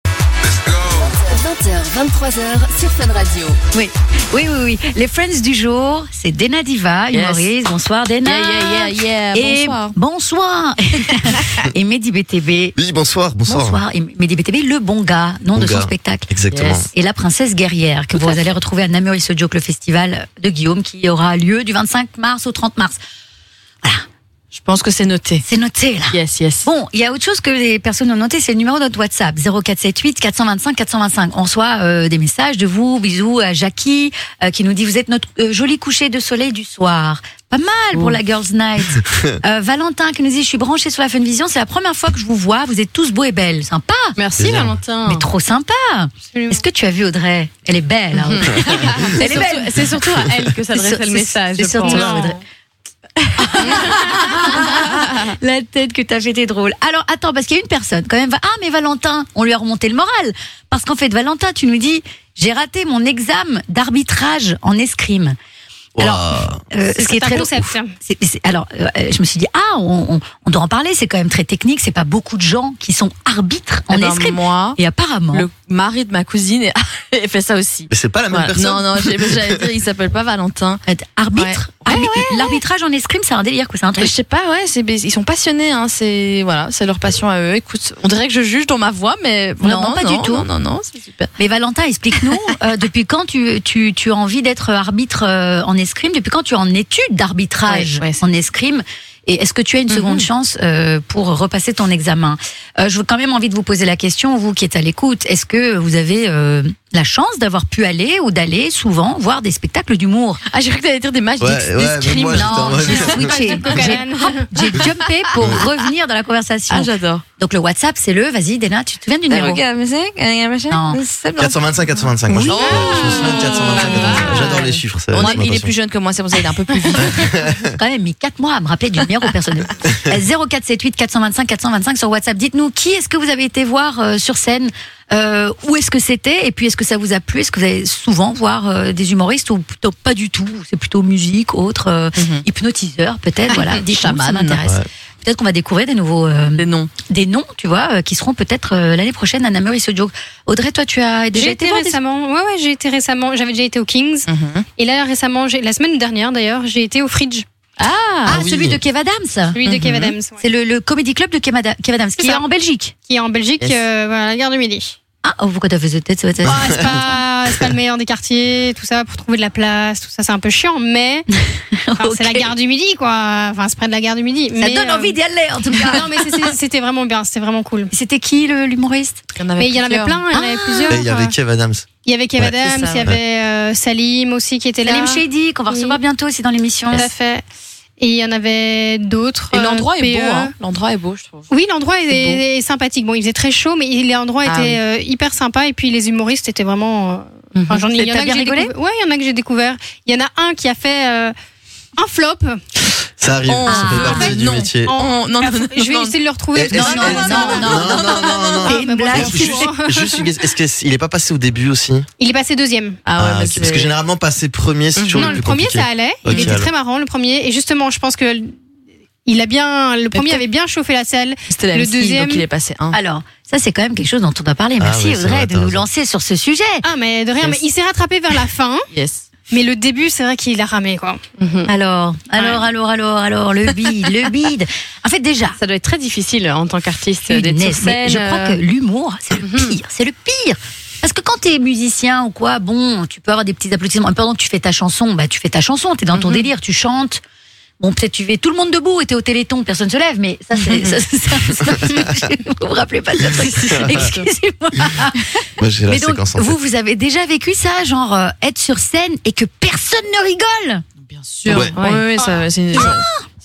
vingt heures, vingt-trois heures sur Fun Radio. Oui, oui, oui, oui. Les Friends du jour, c'est Dena Diva, Yes. humoriste. Bonsoir Dena. Yeah, yeah, yeah, yeah. Et Bonsoir. bonsoir. Et Mehdi B T B. Oui, bonsoir, bonsoir. Bonsoir. Et Mehdi B T B, le bon gars, nom Bon de son gars. spectacle. Exactement. Yes. Et la princesse guerrière que Tout vous à fait. allez retrouver à Namur Il se Joke, le festival de Guillaume qui aura lieu du vingt-cinq mars au trente mars. Voilà, Je pense que c'est noté. c'est noté là. Yes, yes. Bon, il y a autre chose que les personnes ont noté, c'est le numéro de notre WhatsApp, zéro quatre sept huit quatre cent vingt-cinq quatre cent vingt-cinq. On reçoit euh, des messages de vous, bisous à Jackie, euh, qui nous dit, vous êtes notre euh, joli coucher de soleil du soir. Pas mal pour la Girls Night. Euh, Valentin qui nous dit, je suis branché sur la Funvision, c'est la première fois que je vous vois, vous êtes tous beaux et belles. Sympa, Merci Plaisir. Valentin. mais trop sympa. Absolument. Est-ce que tu as vu Audrey? Elle est belle. Hein, Audrey. C'est Elle est surtout- belle. C'est surtout à elle que C'est s'adressait sur- le message. c'est je surtout pense. à Audrey. La tête que t'as fait, t'es drôle. Alors, attends, parce qu'il y a une personne, quand même, va- ah, mais Valentin, on lui a remonté le moral. Parce qu'en fait, Valentin, tu nous dis, j'ai raté mon examen d'arbitrage en escrime. Alors, euh, ce qui est un très concept. c'est- c'est- alors, euh, je me suis dit, ah, on, on, on doit en parler, c'est quand même très technique, c'est pas beaucoup de gens qui sont arbitres en Eh ben, escrime. moi, Et apparemment, le mari de ma cousine est- il fait ça aussi. Mais c'est pas la même Voilà. personne. Non, non, j'ai- j'allais dire, il s'appelle pas Valentin. être arbitre, Ouais. arbi- l'arbitrage en escrime, c'est un délire, quoi, c'est un Je truc. sais pas, ouais, c'est, ils sont passionnés, hein, c'est, voilà, c'est leur passion à eux. Écoute, on dirait que je juge dans ma voix, mais vraiment, pas non, du tout. Non, non, non, c'est super. Mais Valentin, explique-nous, euh, depuis quand tu, tu, tu as envie d'être arbitre euh, en escrime, depuis quand tu es en études d'arbitrage Ouais, ouais, c'est- en escrime, et est-ce que tu as une seconde chance euh, pour repasser ton examen? euh, Je veux quand même envie de vous poser la question, vous qui êtes à l'écoute, est-ce que vous avez euh, la chance d'avoir pu aller ou d'aller souvent voir des spectacles d'humour? Ah, j'ai cru que t'allais dire des matchs Ouais, d'ex- ouais, d'escrime. mais moi, j'étais en Non, mode- j'ai switché, j'ai hop, j'ai jumpé pour revenir dans la conversation. Ah, j'adore. Donc le WhatsApp, c'est le, vas-y Dena, tu te souviens du numéro? Non. quatre cent vingt-cinq quatre cent vingt-cinq. Moi, je, Oui. je me souviens de quatre cent vingt-cinq quatre cent vingt-cinq. J'adore les chiffres. Ça, On ça est- il est m'attention. plus jeune que moi, c'est pour ça qu'il est un peu plus vite. J'ai quand même mis quatre mois à me rappeler du numéro personnel. Euh, zéro quatre sept huit quatre cent vingt-cinq quatre cent vingt-cinq sur WhatsApp. Dites-nous, qui est-ce que vous avez été voir euh, sur scène? Euh, où est-ce que c'était? Et puis, est-ce que ça vous a plu? Est-ce que vous allez souvent voir euh, des humoristes ou plutôt pas du tout? C'est plutôt musique, autre, euh, Mhm. hypnotiseur, peut-être. Voilà, des Chaman. ça m'intéresse. Ouais. Peut-être qu'on va découvrir des nouveaux, euh, Des noms. des noms, tu vois, euh, qui seront peut-être euh, l'année prochaine à Namur Il se Joke. Audrey, toi, tu as déjà J'ai été été voir des- récemment. Ouais, ouais, j'ai été récemment. J'avais déjà été au Kings. Mhm. Et là, récemment, j'ai- la semaine dernière d'ailleurs, j'ai été au Fridge. Ah, Ah oui. celui de Kev Adams. Celui de Mhm. Kev Adams. ouais. C'est le, le comedy club de Kev Ada- Kev Adams, qui C'est est ça. en Belgique. Qui est en Belgique, Yes. euh, voilà, à la gare du Midi. Ah, oh, pourquoi t'as fait cette tête? Ah, c'est pas, c'est pas le meilleur des quartiers, tout ça, pour trouver de la place, tout ça, c'est un peu chiant, mais enfin, c'est la Ok. gare du Midi, quoi. Enfin, c'est près de la gare du Midi. Ça mais, donne euh, envie d'y aller, en tout cas. Non, mais c'est- c'est- c'était vraiment bien, c'était vraiment cool. C'était qui le- l'humoriste? Il y en avait Mais il y en avait plusieurs. plein, il y en avait plusieurs. Et il y avait Kev Adams. Il y avait Kev Ouais, Adams, c'est ça, il y avait euh, Salim aussi qui était là. Salim Shady, qu'on va Oui. recevoir bientôt aussi dans l'émission. Tout à fait. Et il y en avait d'autres. Et euh, l'endroit est P E. beau, hein. L'endroit est beau, je trouve. Oui, l'endroit est, C'est beau. est sympathique. Bon, il faisait très chaud, mais il- l'endroit Ah était oui. euh, hyper sympa. Et puis les humoristes étaient vraiment. euh, Mhm. enfin, j'en ai- il y en T'as a que bien j'ai rigolé découvert. Ouais, il y en a que j'ai découvert. Il y en a un qui a fait euh, un flop. Ça arrive, Oh, ça fait ah, partie du non. métier. En- Oh, non, non, non, Je vais non. essayer de le retrouver. Et- parce est-ce que- non, que- non, non, non, non, non, non, non. C'est une blague. Juste, juste une question, est-ce qu'il est pas passé au début aussi? Il est passé deuxième. Ah ouais, Ah, mais ok, c'est- parce que généralement passer premier, c'est toujours Non, le le plus premier, compliqué. ça allait. Ok, Il était alors. très marrant, le premier. Et justement, je pense que il a bien, le premier peut-être- avait bien chauffé la salle. C'était la Le M C, deuxième- donc il est passé un. Alors, ça, c'est quand même quelque chose dont on doit parler. Ah Merci, oui, c'est Audrey, vrai, de t'as nous raison. lancer sur ce sujet. Ah, mais de rien. Yes. Mais il s'est rattrapé vers la fin. Yes. Mais le début, c'est vrai qu'il a ramé, quoi. Alors, alors, alors, alors, alors, le bide, le bide. En fait, déjà, Ça doit être très difficile en tant qu'artiste d'être sur Punaise, mais scène. je crois que l'humour, c'est le pire, c'est le pire. Parce que quand t'es musicien ou quoi, bon, tu peux avoir des petits applaudissements. Pendant que tu fais ta chanson, bah tu fais ta chanson, t'es dans ton délire, tu chantes. Bon, peut-être tu fais tout le monde debout et t'es au Téléthon, personne se lève, mais ça, c'est. ça, ça, ça, ça, vous vous rappelez pas de ça? Excusez-moi. Moi, j'ai la Mais donc, séquence en vous, tête. vous avez déjà vécu ça, genre être sur scène et que personne ne rigole? Bien sûr. Ouais. Ouais, ouais, ça, c'est une- ça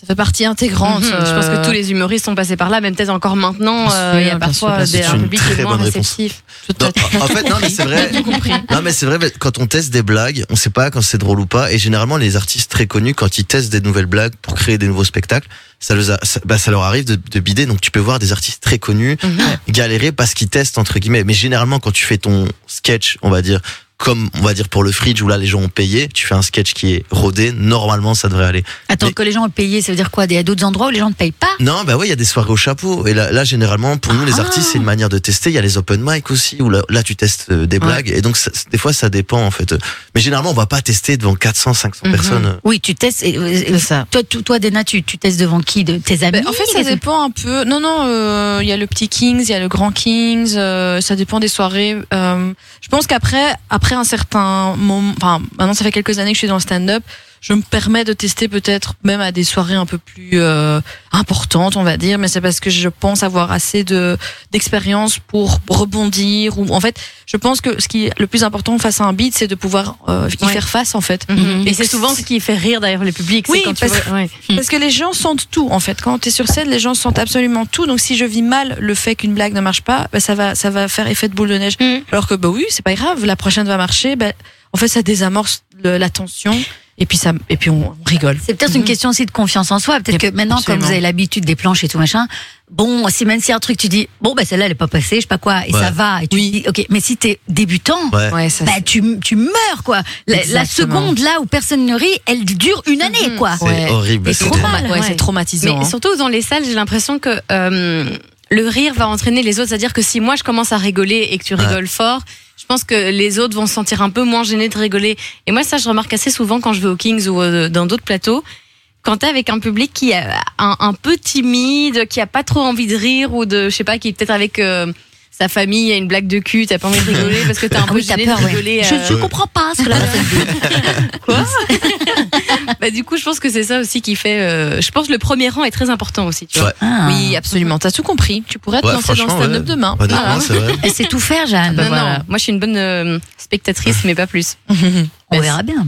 ça fait partie intégrante. Mhm. euh, Je pense que tous les humoristes sont passés par là, même peut-être encore maintenant. Bien euh, sûr, Il y a bien sûr, parfois bien des, sûr. un C'est une public très moins bonne réponse. réceptif. tout à Non, en fait, non, mais c'est vrai. Tout compris. Non, mais c'est vrai, mais quand on teste des blagues, on sait pas quand c'est drôle ou pas. Et généralement, les artistes très connus, quand ils testent des nouvelles blagues pour créer des nouveaux spectacles, ça, les a- ça, bah, ça leur arrive de, de bider. Donc, tu peux voir des artistes très connus galérer parce qu'ils testent, entre guillemets. Mais généralement, quand tu fais ton sketch, on va dire, comme, on va dire, pour le Fridge, où là, les gens ont payé, tu fais un sketch qui est rodé, normalement, ça devrait aller. Attends, Mais- que les gens ont payé, ça veut dire quoi? Il y a d'autres endroits où les gens ne payent pas? Non, bah oui, il y a des soirées au chapeau. Et là, là généralement, pour nous, les Ah. artistes, c'est une manière de tester. Il y a les open mic aussi, où là, là tu testes euh, des blagues. Et donc, ça- des fois, ça dépend, en fait. Mais généralement, on va pas tester devant quatre cents, cinq cents Mhm. personnes. Oui, tu testes. et- et- C'est ça. Toi, tu- toi, Dena, tu, tu testes devant qui? De tes amis? Ben, en fait, ça dépend un peu. Non, non, euh, il y a le petit Kings, il y a le grand Kings. euh, ça dépend des soirées. Euh, je pense qu'après, après un certain moment, enfin, maintenant ça fait quelques années que je suis dans le stand-up. Je me permets de tester peut-être même à des soirées un peu plus euh, importantes, on va dire. Mais c'est parce que je pense avoir assez de d'expérience pour rebondir. Ou en fait, je pense que ce qui est le plus important face à un beat, c'est de pouvoir euh, y Ouais. faire face, en fait. Mhm. Et Et c'est que souvent ce qui fait rire d'ailleurs le public. Oui, c'est quand tu parce- vois- ouais. Parce que les gens sentent tout, en fait. Quand tu es sur scène, les gens sentent absolument tout. Donc, si je vis mal le fait qu'une blague ne marche pas, bah, ça va, ça va faire effet de boule de neige. Mm. Alors que, bah oui, c'est pas grave, la prochaine va marcher. Bah, en fait, ça désamorce le- la tension. Et puis, ça, et puis on, on rigole. C'est peut-être une Mhm. question aussi de confiance en soi. Peut-être Yep, que maintenant, absolument. comme vous avez l'habitude des planches et tout machin, bon, si même s'il y a un truc, tu dis, bon, bah, celle-là, elle est pas passée, je sais pas quoi, et Ouais. ça va, et tu Oui. dis, ok, mais si t'es débutant, Ouais. Ouais, ça, bah, tu, tu meurs, quoi. La, la Exactement. seconde, là, où personne ne rit, elle dure une année, Mhm. quoi. C'est Ouais. horrible. Et c'est trop terrible. mal. ouais, ouais. c'est traumatisant. Mais hein. surtout dans les salles, j'ai l'impression que euh, le rire va entraîner les autres. C'est-à-dire que si moi je commence à rigoler et que tu Ouais. rigoles fort, je pense que les autres vont se sentir un peu moins gênés de rigoler. Et moi, ça, je remarque assez souvent quand je vais au Kings ou euh, dans d'autres plateaux. Quand t'es avec un public qui est un, un peu timide, qui a pas trop envie de rire ou de, je sais pas, qui est peut-être avec euh, sa famille, il y a une blague de cul, t'as pas envie de rigoler parce que t'es un Ah peu oui, t'as gêné peur, de ouais. rigoler. Je, euh, je comprends pas ce que la personne dit. Quoi Bah du coup, je pense que c'est ça aussi qui fait. euh, je pense que le premier rang est très important aussi. Tu vois. Ouais. Ah. Oui, absolument. T'as tout compris. Tu pourrais te Ouais, lancer dans le franchement, stand-up ouais. demain. Honnêtement, Voilà. c'est vrai. Elle sait tout faire, Jeanne. non, Bah, voilà. non, moi je suis une bonne euh, spectatrice, mais pas plus. On verra bien.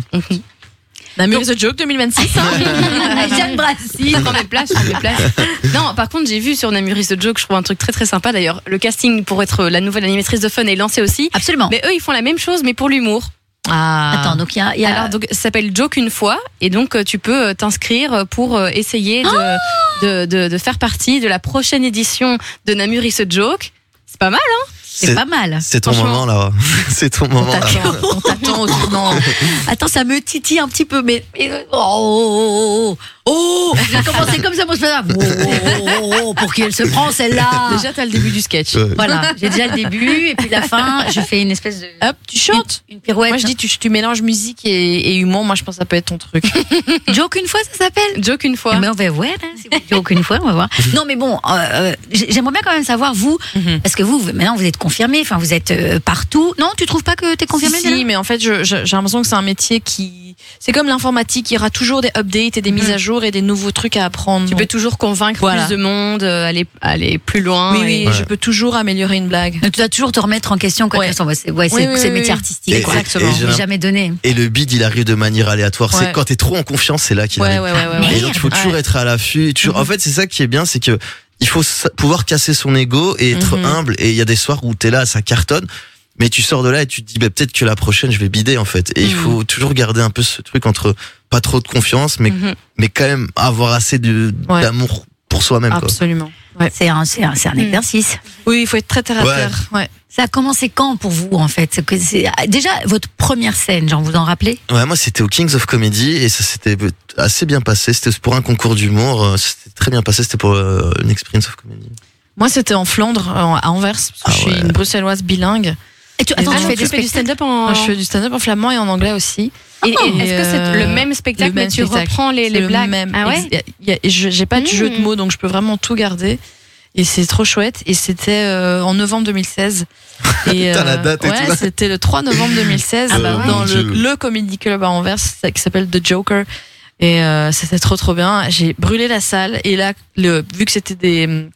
Namur is a joke deux mille vingt-six. Hein. Jeanne Brassi. Je prends mes places, je prends mes places. Non, par contre, j'ai vu sur Namuris de Joke, je trouve un truc très très sympa d'ailleurs. Le casting pour être la nouvelle animatrice de Fun est lancé aussi. Absolument. Mais eux, ils font la même chose, mais pour l'humour. Ah. Attends, donc il y a, il y a- Alors, donc, ça s'appelle Joke une fois, et donc euh, tu peux euh, t'inscrire pour euh, essayer de, de, de, de faire partie de la prochaine édition de Namuris de Joke. C'est pas mal, hein? c'est pas mal. C'est ton Franchement. moment, là. C'est ton moment, là. T'attends, on t'attend au tournant. Attends, ça me titille un petit peu, mais. mais- oh, oh, oh, oh, oh. J'ai commencé comme ça, moi, je faisais. Oh, oh, oh, oh, pour qui elle se prend, celle-là? Déjà, t'as le début du sketch. Ouais. Voilà, j'ai déjà le début, et puis la fin, je fais une espèce de. Hop, tu chantes. Une pirouette. Moi, je dis, tu, tu mélanges musique et, et humour. Moi, je pense que ça peut être ton truc. Joke une fois, ça s'appelle? Joke une fois. Mais on va voir, hein, si vous joke une fois, on va voir. Non, mais bon, euh, euh, j'ai- j'aimerais bien quand même savoir, vous, Mhm. parce que vous, vous- maintenant, vous êtes confirmé, enfin, vous êtes euh, partout. Non, tu trouves pas que t'es confirmé? Si, si, mais en fait, je- je- j'ai l'impression que c'est un métier qui. C'est comme l'informatique, il y aura toujours des updates et des mises à jour et des nouveaux trucs à apprendre. Tu peux toujours convaincre Voilà. plus de monde, euh, aller, aller plus loin. Oui, oui, et- Ouais. je peux toujours améliorer une blague. Donc, tu dois toujours te remettre en question quand Ouais. tu sens, ouais, c'est ouais, Oui, c'est- oui, c'est oui, métier oui. artistique. Et- quoi. et- Exactement. et j'ai J'ai l'im- jamais donné. Et le bid, il arrive de manière aléatoire. Ouais. C'est quand t'es trop en confiance, c'est là qu'il Ouais, arrive. ouais, ouais, ouais. Et ouais. donc, il faut toujours Ouais. être à l'affût. Toujours... Mhm. En fait, c'est ça qui est bien, c'est que il faut sa- pouvoir casser son ego et être Mhm. humble. Et il y a des soirs où t'es là, ça cartonne. Mais tu sors de là et tu te dis, bah, peut-être que la prochaine, je vais bider, en fait. Et il Mhm. faut toujours garder un peu ce truc entre pas trop de confiance, mais, Mhm. mais quand même avoir assez de, Ouais. d'amour pour soi-même, quoi. Absolument. Ouais. C'est un, c'est un, c'est un Mm. exercice. Oui, il faut être très terre à Ouais. terre. Ouais. Ça a commencé quand pour vous, en fait? C'est que c'est- déjà, votre première scène, genre, vous en rappelez? Ouais, moi, c'était au Kings of Comedy et ça s'était assez bien passé. C'était pour un concours d'humour. euh, C'était très bien passé. C'était pour euh, une experience of comedy. Moi, c'était en Flandre, en- à Anvers, parce que Ah je suis ouais. une bruxelloise bilingue. Et tu, Et attends, ah tu non, fais tu des fais du spectacles? stand-up en. Moi, je fais du stand-up en flamand et en anglais aussi. Et, et Et, est-ce que c'est euh, le même spectacle, le mais même tu spectacle. reprends les, C'est les le blagues? même. Ah ouais? Ex- y a- je- J'ai pas de jeu de Mmh. mots, donc je peux vraiment tout garder. Et c'est trop chouette. Et c'était euh, en novembre deux mille seize. Et, T'as la date et ouais, tout. c'était le trois novembre deux mille seize Ah bah ouais. dans Mon le, Dieu. le Comedy Club à Anvers ça- qui s'appelle The Joker. Et euh, c'était trop trop bien. J'ai brûlé la salle. Et là, le, vu que c'était des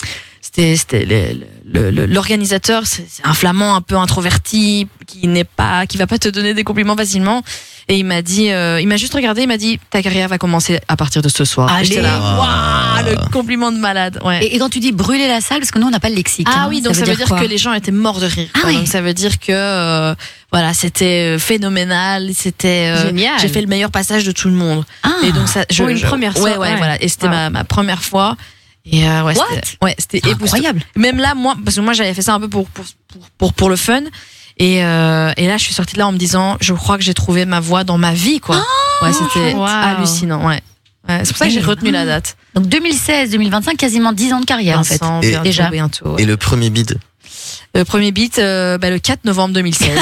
c'était, c'était le- le- le- l'organisateur, c'est, c'est un Flamand un peu introverti, qui n'est pas, qui va pas te donner des compliments facilement. Et il m'a dit, euh, il m'a juste regardé, il m'a dit, ta carrière va commencer à partir de ce soir. Et Allez. j'étais là, waouh, le compliment de malade. Ouais. Et, et quand tu dis brûler la salle, parce que nous on n'a pas le lexique. Ah hein, oui, donc ça veut dire, quoi que les gens étaient morts de rire. Ah quoi. oui. Donc ça veut dire que euh, voilà, c'était euh, phénoménal, c'était euh, Génial. j'ai fait le meilleur passage de tout le monde. Ah. Et donc ça, je, Pour une je- première ouais, fois, ouais, ouais. voilà. Et c'était Wow. ma, ma première fois. Et euh, ouais, What c'était, ouais, c'était époustouflant. incroyable. Même là, moi, parce que moi j'avais fait ça un peu pour pour pour pour, pour le fun. Et euh, et là, je suis sortie de là en me disant, je crois que j'ai trouvé ma voix dans ma vie, quoi. ouais, c'était Wow. hallucinant. Ouais. Ouais, c'est pour ça que j'ai retenu la date. Donc deux mille seize deux mille vingt-cinq, quasiment dix ans de carrière en fait. Vincent, Et- bientôt, déjà. bientôt. ouais. Et le premier bid. Le premier beat, euh, bah, le quatre novembre deux mille seize.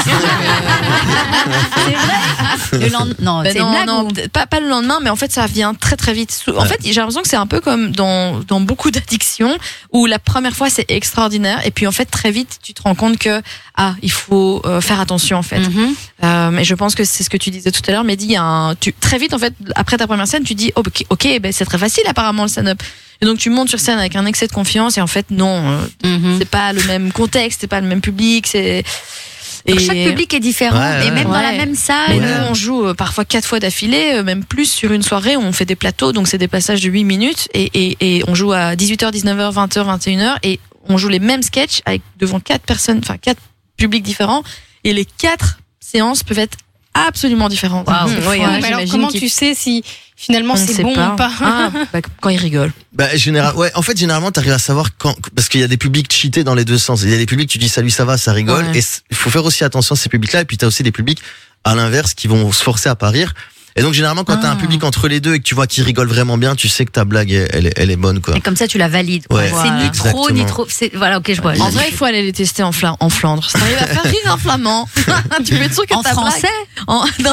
C'est vrai. Le lendemain, non, Ben c'est non, une blague non, ou- peut-être pas, pas le lendemain, mais en fait, ça vient très très vite. Sou- En Ouais. fait, j'ai l'impression que c'est un peu comme dans, dans beaucoup d'addictions, où la première fois c'est extraordinaire, et puis en fait, très vite, tu te rends compte que, ah, il faut euh, faire attention en fait. Mhm. Euh, et je pense que c'est ce que tu disais tout à l'heure, Mehdi, il y a un- tu, très vite, en fait, après ta première scène, tu dis, oh, ok, ok, ben, c'est très facile apparemment le stand-up. Et donc tu montes sur scène avec un excès de confiance, et en fait, non, euh, Mhm. c'est pas le même contexte, c'est pas le même public, c'est. Donc, chaque public est différent, Ouais, et ouais. même dans la Ouais. même salle. Et Ouais. nous, on joue euh, parfois quatre fois d'affilée, euh, même plus sur une soirée. On fait des plateaux, donc c'est des passages de huit minutes. Et, et, et on joue à dix-huit heures, dix-neuf heures, vingt heures, vingt et une heures. Et on joue les mêmes sketchs avec devant quatre personnes, enfin quatre publics différents. Et les quatre séances peuvent être absolument différentes. Waouh. Mmh, Oui, ouais, mais alors j'imagine comment qu'ils- tu sais si finalement on ne c'est sait bon pas. ou pas Ah, bah, quand ils rigolent. Bah, général, ouais, en fait, généralement, t'arrives à savoir quand, parce qu'il y a des publics cheatés dans les deux sens. Il y a des publics, tu dis salut, ça va, ça rigole. Ouais. Et il faut faire aussi attention à ces publics-là. Et puis, t'as aussi des publics, à l'inverse, qui vont se forcer à pas rire. Et donc, généralement, quand t'as Ah. un public entre les deux et que tu vois qu'ils rigolent vraiment bien, tu sais que ta blague, elle, elle est- elle est bonne, quoi. Et comme ça, tu la valides. quoi. Ouais, c'est voilà. ni trop, ni Exactement. trop. c'est- Voilà, ok, je vois. En vrai, il faut aller les tester en, Fla- en Flandre. Si t'arrives à faire rire un flamand, tu peux être sûr que En ta français, blague- En... Non,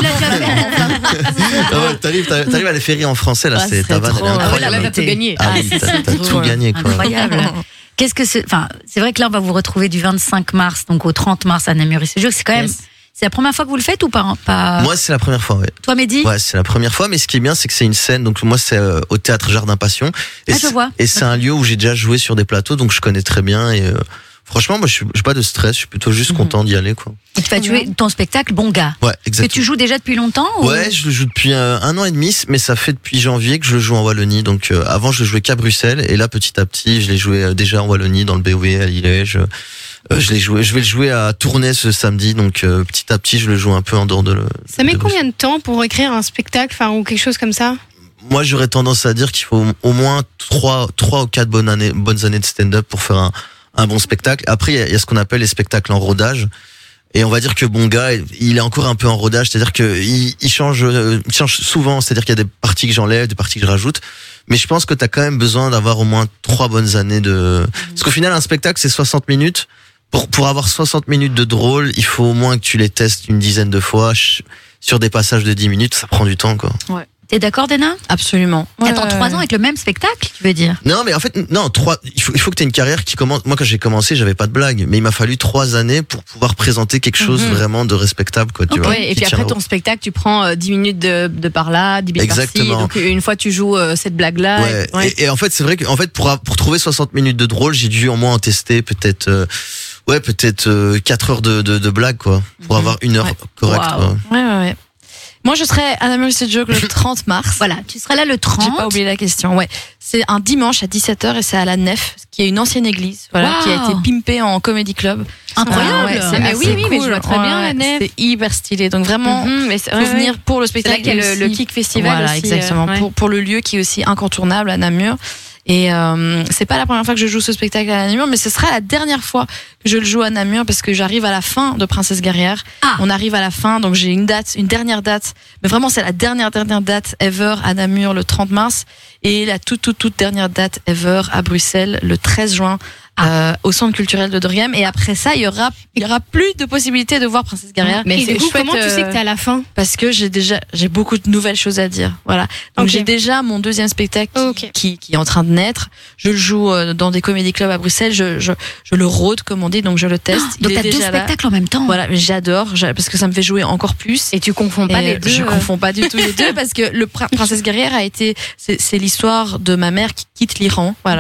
Ah ouais, t'arrives, t'arrives t'arrives à les faire rire en français, là, Ah, c'est ce ta serait vanne, elle est trop, ouais, incroyable. là, là, t'as tout gagné. Ah oui, Ah, t'as, c'est t'as trop, tout ouais. gagné, quoi. incroyable. Qu'est-ce que c'est Enfin, c'est vrai que là, on va vous retrouver du vingt-cinq mars, donc au trente mars à Namur. Et ce jeu, c'est quand même. Yes. C'est la première fois que vous le faites ou pas, pas... Moi, c'est la première fois, ouais. Toi, Mehdi Ouais, c'est la première fois, mais ce qui est bien, c'est que c'est une scène. Donc moi, c'est euh, au théâtre Jardin Passion. Et Ah, je c'est- vois. Et c'est un lieu où j'ai déjà joué sur des plateaux, donc je connais très bien. Et euh, franchement, moi, je suis, j'ai pas de stress. Je suis plutôt juste Mhm. content d'y aller, quoi. Et tu vas jouer ton spectacle, Bon Gars. Ouais, Que exactement. tu joues déjà depuis longtemps ou... Ouais, je le joue depuis euh, un an et demi, mais ça fait depuis janvier que je le joue en Wallonie. Donc euh, avant, je le jouais qu'à Bruxelles, et là, petit à petit, je l'ai joué euh, déjà en Wallonie, dans le B O V à Lillège. Euh, je l'ai joué, je vais le jouer à Tournai ce samedi, donc euh, petit à petit, je le joue un peu en dehors de le. Ça met de combien de temps pour écrire un spectacle, enfin ou quelque chose comme ça? Moi, j'aurais tendance à dire qu'il faut au moins trois, trois ou quatre bonnes années, bonnes années de stand-up pour faire un, un bon spectacle. Après, il y, a- il y a ce qu'on appelle les spectacles en rodage. Et on va dire que Bon Gars, il est encore un peu en rodage, c'est-à-dire que il, il change, euh, il change souvent, c'est-à-dire qu'il y a des parties que j'enlève, des parties que je rajoute. Mais je pense que t'as quand même besoin d'avoir au moins trois bonnes années de. Parce qu'au final, un spectacle, c'est soixante minutes. Pour pour avoir soixante minutes de drôle, il faut au moins que tu les testes une dizaine de fois ch- sur des passages de dix minutes. Ça prend du temps, quoi. T'es d'accord, Dana Absolument. T'attends Ouais, trois ouais. ans avec le même spectacle, tu veux dire? Non, mais en fait, non, trois. Il faut, il faut que tu aies une carrière qui commence. Moi, quand j'ai commencé, j'avais pas de blague, mais il m'a fallu trois années pour pouvoir présenter quelque chose Mhm. vraiment de respectable, quoi. Tu vois, Ouais, et qui puis tient après la ton spectacle, tu prends euh, dix minutes de, de par là, dix minutes par-ci. Exactement. Donc une fois tu joues euh, cette blague-là. Ouais. et- ouais. Et, et en fait, c'est vrai que en fait, pour a- pour trouver soixante minutes de drôle, j'ai dû au moins en tester peut-être. euh, Ouais, peut-être euh, quatre heures de, de, de blague, quoi, pour Mhm. avoir une heure Ouais. correcte. Waouh. quoi. Ouais, ouais, ouais. Moi, je serai à la Music Joke le trente mars. Voilà, tu seras là le J'ai trente. pas oublié la question. Ouais, c'est un dimanche à dix-sept heures et c'est à la Nef, qui est une ancienne église, voilà, Wow. qui a été pimpée en comedy club. Incroyable. Ah ouais, c'est Ah, mais assez oui, oui, mais je cool. vois très bien la Nef. C'est hyper stylé. Donc vraiment, Mhm, mais c'est- faut ouais, ouais. venir pour le C'est là spectacle. qu'il y a et le, le aussi- Kick Festival Voilà, aussi. exactement. euh, ouais. Pour, pour le lieu qui est aussi incontournable à Namur. Et euh, c'est pas la première fois que je joue ce spectacle à Namur, mais ce sera la dernière fois que je le joue à Namur parce que j'arrive à la fin de Princesse Guerrière. Ah. On arrive à la fin, donc j'ai une date, une dernière date. Mais vraiment, c'est la dernière dernière date ever à Namur le trente mars et la toute toute toute dernière date ever à Bruxelles le treize juin. Euh, au centre culturel de Dorium, et après ça il y aura il y aura plus de possibilités de voir Princesse Guerrière. Mais Et c'est du coup, chouette, comment tu sais que euh, t'es à la fin? parce que j'ai déjà j'ai beaucoup de nouvelles choses à dire, voilà. Donc Ok. j'ai déjà mon deuxième spectacle qui, Ok. qui, qui est en train de naître. Je le joue euh, dans des comédie clubs à Bruxelles, je, je, je le rôde comme on dit, donc je le teste. Il Donc est t'as deux déjà là. spectacles en même temps. Voilà, mais j'adore j'a- parce que ça me fait jouer encore plus. Et tu confonds pas Et les deux. Je euh, confonds pas du tout les deux parce que le Prin- Princesse Guerrière a été c'est c'est l'histoire de ma mère qui quitte l'Iran, voilà. Mhm.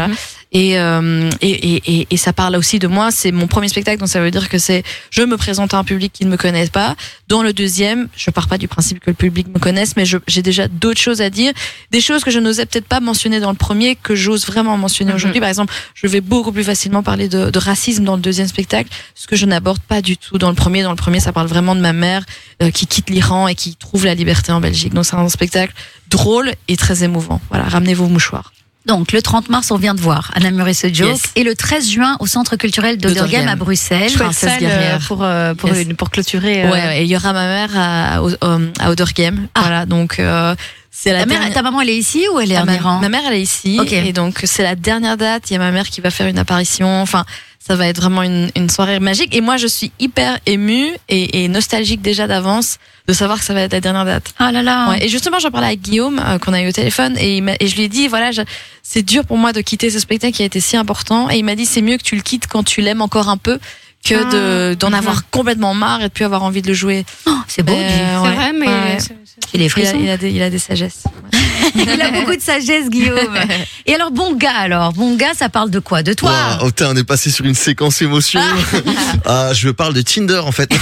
Et, euh, et, et, et, et ça parle aussi de moi. C'est mon premier spectacle, donc ça veut dire que c'est je me présente à un public qui ne me connaît pas. Dans le deuxième, je pars pas du principe que le public me connaisse, mais je, j'ai déjà d'autres choses à dire, des choses que je n'osais peut-être pas mentionner dans le premier, que j'ose vraiment mentionner mm-hmm. aujourd'hui. Par exemple, je vais beaucoup plus facilement parler de, de racisme dans le deuxième spectacle, ce que je n'aborde pas du tout dans le premier. Dans le premier, ça parle vraiment de ma mère euh, qui quitte l'Iran et qui trouve la liberté en Belgique. Donc c'est un spectacle drôle et très émouvant. Voilà, ramenez vos mouchoirs. Donc, le trente mars, on vient de voir Anna Murray ce joke. Yes. Et le treize juin, au Centre culturel d'Oderghem à Bruxelles. Chouette salle pour, euh, pour, yes. une, pour clôturer. Euh... Ouais, et il y aura ma mère à, à Oderghem. Ah. Voilà, donc, euh, c'est la ta, dernière... mère, ta maman, elle est ici ou elle est ah, en ma, Iran? Ma mère, elle est ici. Okay. Et donc, c'est la dernière date. Il y a ma mère qui va faire une apparition. Enfin, ça va être vraiment une, une soirée magique. Et moi, je suis hyper émue et, et nostalgique déjà d'avance de savoir que ça va être la dernière date. Ah là là. Ouais, et justement, j'en parlais avec Guillaume, euh, qu'on a eu au téléphone, et, il m'a, et je lui ai dit, voilà, je, c'est dur pour moi de quitter ce spectacle qui a été si important. Et il m'a dit, c'est mieux que tu le quittes quand tu l'aimes encore un peu que ah, de, d'en mm-hmm. avoir complètement marre et de plus avoir envie de le jouer. Oh, c'est beau, euh, c'est ouais, vrai, mais ouais. c'est, c'est... il est frissons. Il a, il a des, il a des sagesses. Ouais. Il a beaucoup de sagesse, Guillaume. Et alors, bon gars, alors, bon gars, ça parle de quoi? De toi? Wow, oh, putain, on est passé sur une séquence émotion. Ah, je parle de Tinder, en fait.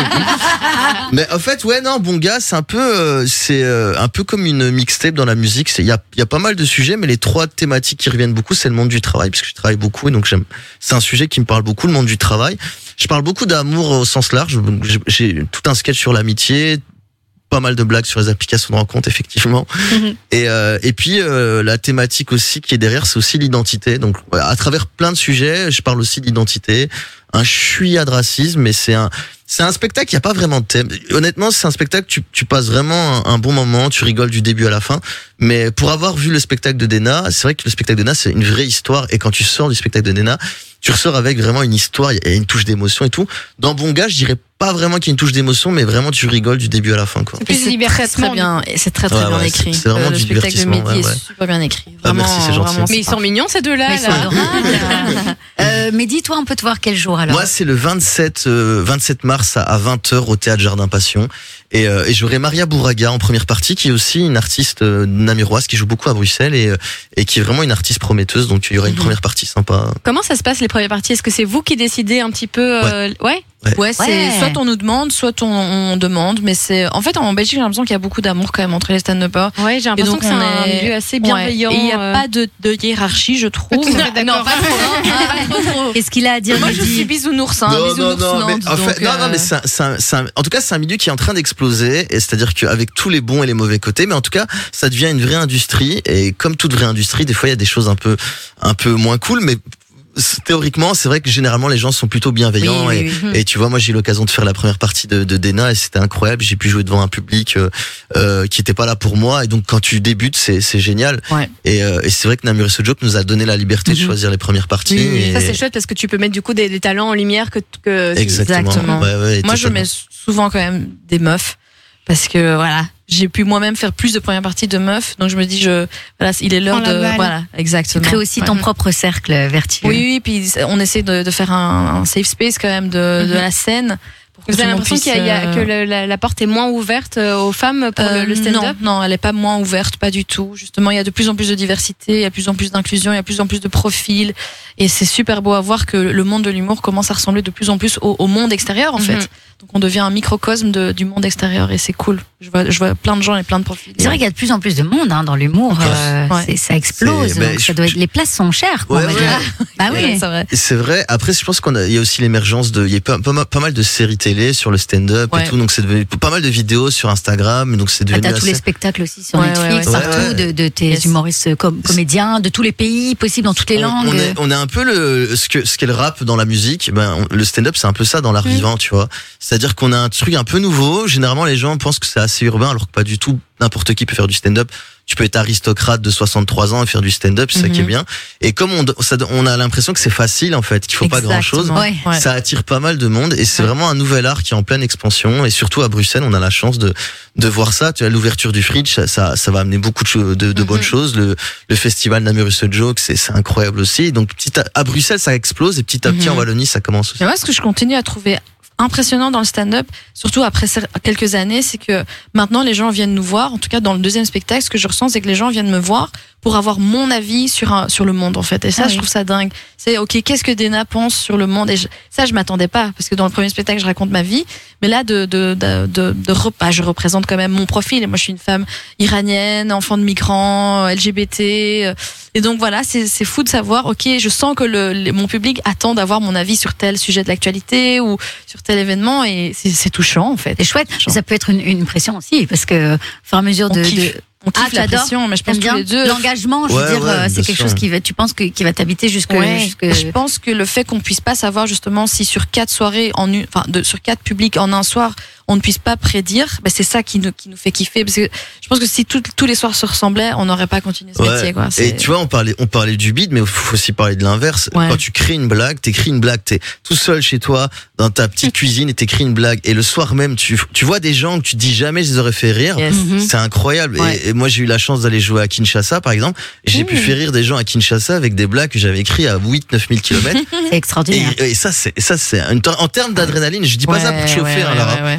Mais en fait, ouais, non, bon gars, c'est un peu, euh, c'est euh, un peu comme une mixtape dans la musique. Il y a, il y a pas mal de sujets, mais les trois thématiques qui reviennent beaucoup, c'est le monde du travail, parce que je travaille beaucoup, et donc j'aime. C'est un sujet qui me parle beaucoup, le monde du travail. Je parle beaucoup d'amour au sens large. J'ai tout un sketch sur l'amitié. Pas mal de blagues sur les applications de rencontres, effectivement. Mm-hmm. Et euh, et puis euh, la thématique aussi qui est derrière, c'est aussi l'identité. Donc ouais, à travers plein de sujets, je parle aussi d'identité, un chouïa de racisme, mais c'est un c'est un spectacle qui a pas vraiment de thème. Honnêtement, c'est un spectacle tu tu passes vraiment un, un bon moment, tu rigoles du début à la fin. Mais pour avoir vu le spectacle de Dena, c'est vrai que le spectacle de Dena c'est une vraie histoire. Et quand tu sors du spectacle de Dena, tu ressors avec vraiment une histoire, il y a une touche d'émotion et tout. Dans Bon Gars, je dirais pas vraiment qu'il y a une touche d'émotion, mais vraiment tu rigoles du début à la fin, quoi. C'est plus c'est très, très bien, c'est très très ouais, bien ouais, écrit. C'est, c'est vraiment euh, du le spectacle de Mehdi ouais, ouais. est super bien écrit. Vraiment, ah, merci, c'est gentil. Mais ils sont mignons ces deux-là. Mais ils sont adorables. euh, Mehdi, toi, on peut te voir quel jour alors? Moi, c'est le vingt-sept, euh, vingt-sept mars à vingt heures au Théâtre Jardin Passion. Et, euh, et j'aurai Maria Bouraga en première partie, qui est aussi une artiste euh, namuroise qui joue beaucoup à Bruxelles et, euh, et qui est vraiment une artiste prometteuse. Donc il y aura une mm-hmm. première partie sympa. Comment ça se passe les premières parties? Est-ce que c'est vous qui décidez un petit peu euh, ouais. ouais Ouais, ouais, c'est ouais. soit on nous demande, soit on, on demande, mais c'est en fait en Belgique j'ai l'impression qu'il y a beaucoup d'amour quand même entre les stand-uppers. Ouais, j'ai l'impression que c'est un est... milieu assez bienveillant. Ouais. Et il n'y a euh... pas de, de hiérarchie, je trouve. non, non, pas trop. Hein, pas trop. Qu'est-ce qu'il a à dire? Moi, je suis bisounours, hein, non, bisounours non, non, Nantes, mais en fait, donc, non, euh... non, mais c'est, un, c'est, un, c'est un, en tout cas, c'est un milieu qui est en train d'exploser, et c'est-à-dire qu'avec tous les bons et les mauvais côtés, mais en tout cas, ça devient une vraie industrie, et comme toute vraie industrie, des fois, il y a des choses un peu, un peu moins cool, mais théoriquement, c'est vrai que généralement les gens sont plutôt bienveillants oui, et, oui, oui. et tu vois, moi j'ai eu l'occasion de faire la première partie de, de Dena et c'était incroyable. J'ai pu jouer devant un public euh, euh, qui était pas là pour moi et donc quand tu débutes, c'est c'est génial. Ouais. Et, euh, et c'est vrai que Namur et Sojoke nous a donné la liberté mm-hmm. de choisir les premières parties. Oui, et... Ça c'est chouette parce que tu peux mettre du coup des, des talents en lumière que que exactement. exactement. Ouais, ouais, moi je mets souvent quand même des meufs parce que voilà. J'ai pu moi-même faire plus de premières parties de meufs, donc je me dis, je, voilà, il est l'heure de, voilà, exactement. Tu crées aussi ton ouais. propre cercle vertueux. Oui, oui, puis on essaie de, de faire un, un safe space quand même de, mm-hmm. de la scène. Vous avez l'impression qu'il y a, il y a, que le, la, la porte est moins ouverte aux femmes pour euh, le, le stand-up? Non, non, elle est pas moins ouverte, pas du tout. Justement, il y a de plus en plus de diversité, il y a de plus en plus d'inclusion, il y a de plus en plus de profils, et c'est super beau à voir que le monde de l'humour commence à ressembler de plus en plus au, au monde extérieur, en mm-hmm. fait. Donc on devient un microcosme de, du monde extérieur, et c'est cool. Je vois, je vois plein de gens et plein de profils. C'est vrai qu'il y a de plus en plus de monde hein, dans l'humour. Euh, ouais. c'est, ça explose. C'est, donc ça doit être, les places sont chères. Quoi, ouais, ouais. Bah oui, c'est vrai. C'est vrai. Après, je pense qu'on a, il y a aussi l'émergence de, il y a pas, pas, pas mal de séries télé sur le stand-up ouais. et tout. Donc c'est devenu pas mal de vidéos sur Instagram. Donc c'est devenu. Ah, t'as assez... tous les spectacles aussi sur ouais, Netflix, ouais, ouais. partout, ouais. de, de tes yes. humoristes com- comédiens, de tous les pays possibles, dans toutes les on, langues. On est, on est un peu le, ce que, ce qu'est le rap dans la musique. Ben, on, le stand-up, c'est un peu ça dans l'art mmh. vivant, tu vois. C'est-à-dire qu'on a un truc un peu nouveau. Généralement, les gens pensent que c'est assez urbain, alors que pas du tout. N'importe qui peut faire du stand-up. Tu peux être aristocrate de soixante-trois ans et faire du stand-up, c'est mm-hmm. ça qui est bien. Et comme on, ça, on a l'impression que c'est facile, en fait, qu'il faut Exactement. pas grand-chose, ouais. ça attire pas mal de monde. Et c'est ouais. vraiment un nouvel art qui est en pleine expansion. Et surtout à Bruxelles, on a la chance de de voir ça. Tu vois, l'ouverture du Fridge, ça, ça, ça va amener beaucoup de, cho- de, de mm-hmm. bonnes choses. Le, le festival Namur et Sojoke, c'est, c'est incroyable aussi. Donc petit à, à Bruxelles, ça explose et petit à petit mm-hmm. en Wallonie, ça commence aussi. Mais moi, ce que je continue à trouver impressionnant dans le stand-up, surtout après quelques années, c'est que maintenant les gens viennent nous voir, en tout cas dans le deuxième spectacle, ce que je ressens c'est que les gens viennent me voir pour avoir mon avis sur un, sur le monde en fait. Et ça, Ah je oui. trouve ça dingue. C'est ok, qu'est-ce que Dena pense sur le monde? Et je, ça, je m'attendais pas parce que dans le premier spectacle, je raconte ma vie, mais là, de de de de, de rep- ah, je représente quand même mon profil. Et moi, je suis une femme iranienne, enfant de migrants, L G B T. euh, Et donc voilà, c'est c'est fou de savoir. Ok, je sens que le, le- mon public attend d'avoir mon avis sur tel sujet de l'actualité ou sur tel événement, et c'est c'est touchant en fait. C'est chouette. Genre. Ça peut être une, une pression aussi, parce que au fur et à mesure On de, kiffe. de- On kiffe Ah, tu la adores? pression, mais je pense T'aimes tous bien les deux. l'engagement, je veux Ouais, dire, ouais, euh, c'est bien quelque sûr. chose qui va, tu penses que, qui va t'habiter jusque, Ouais. jusque... Et je pense que le fait qu'on puisse pas savoir justement si sur quatre soirées en une, enfin de, sur quatre publics en un soir, on ne puisse pas prédire, ben c'est ça qui nous qui nous fait kiffer. Parce que je pense que si tout- tous les soirs se ressemblaient, on n'aurait pas continué ce Ouais. métier, quoi. Et C'est- tu vois, on parlait, on parlait du bide, mais il faut aussi parler de l'inverse. Ouais. Quand tu crées une blague, t'écris une blague, t'es tout seul chez toi, dans ta petite cuisine, et t'écris une blague. Et le soir même, tu, tu vois des gens que tu te dis jamais je les aurais fait rire. Yes. Mhm. C'est incroyable. Ouais. Et, et moi, j'ai eu la chance d'aller jouer à Kinshasa, par exemple. Et j'ai Mmh. pu faire rire des gens à Kinshasa avec des blagues que j'avais écrites à huit neuf mille kilomètres. C'est Et, extraordinaire. et ça, c'est, et ça, c'est, une- en termes d'adrénaline, je dis pas ça pour te Ouais, chauffer, ouais, hein, ouais, Lara. ouais,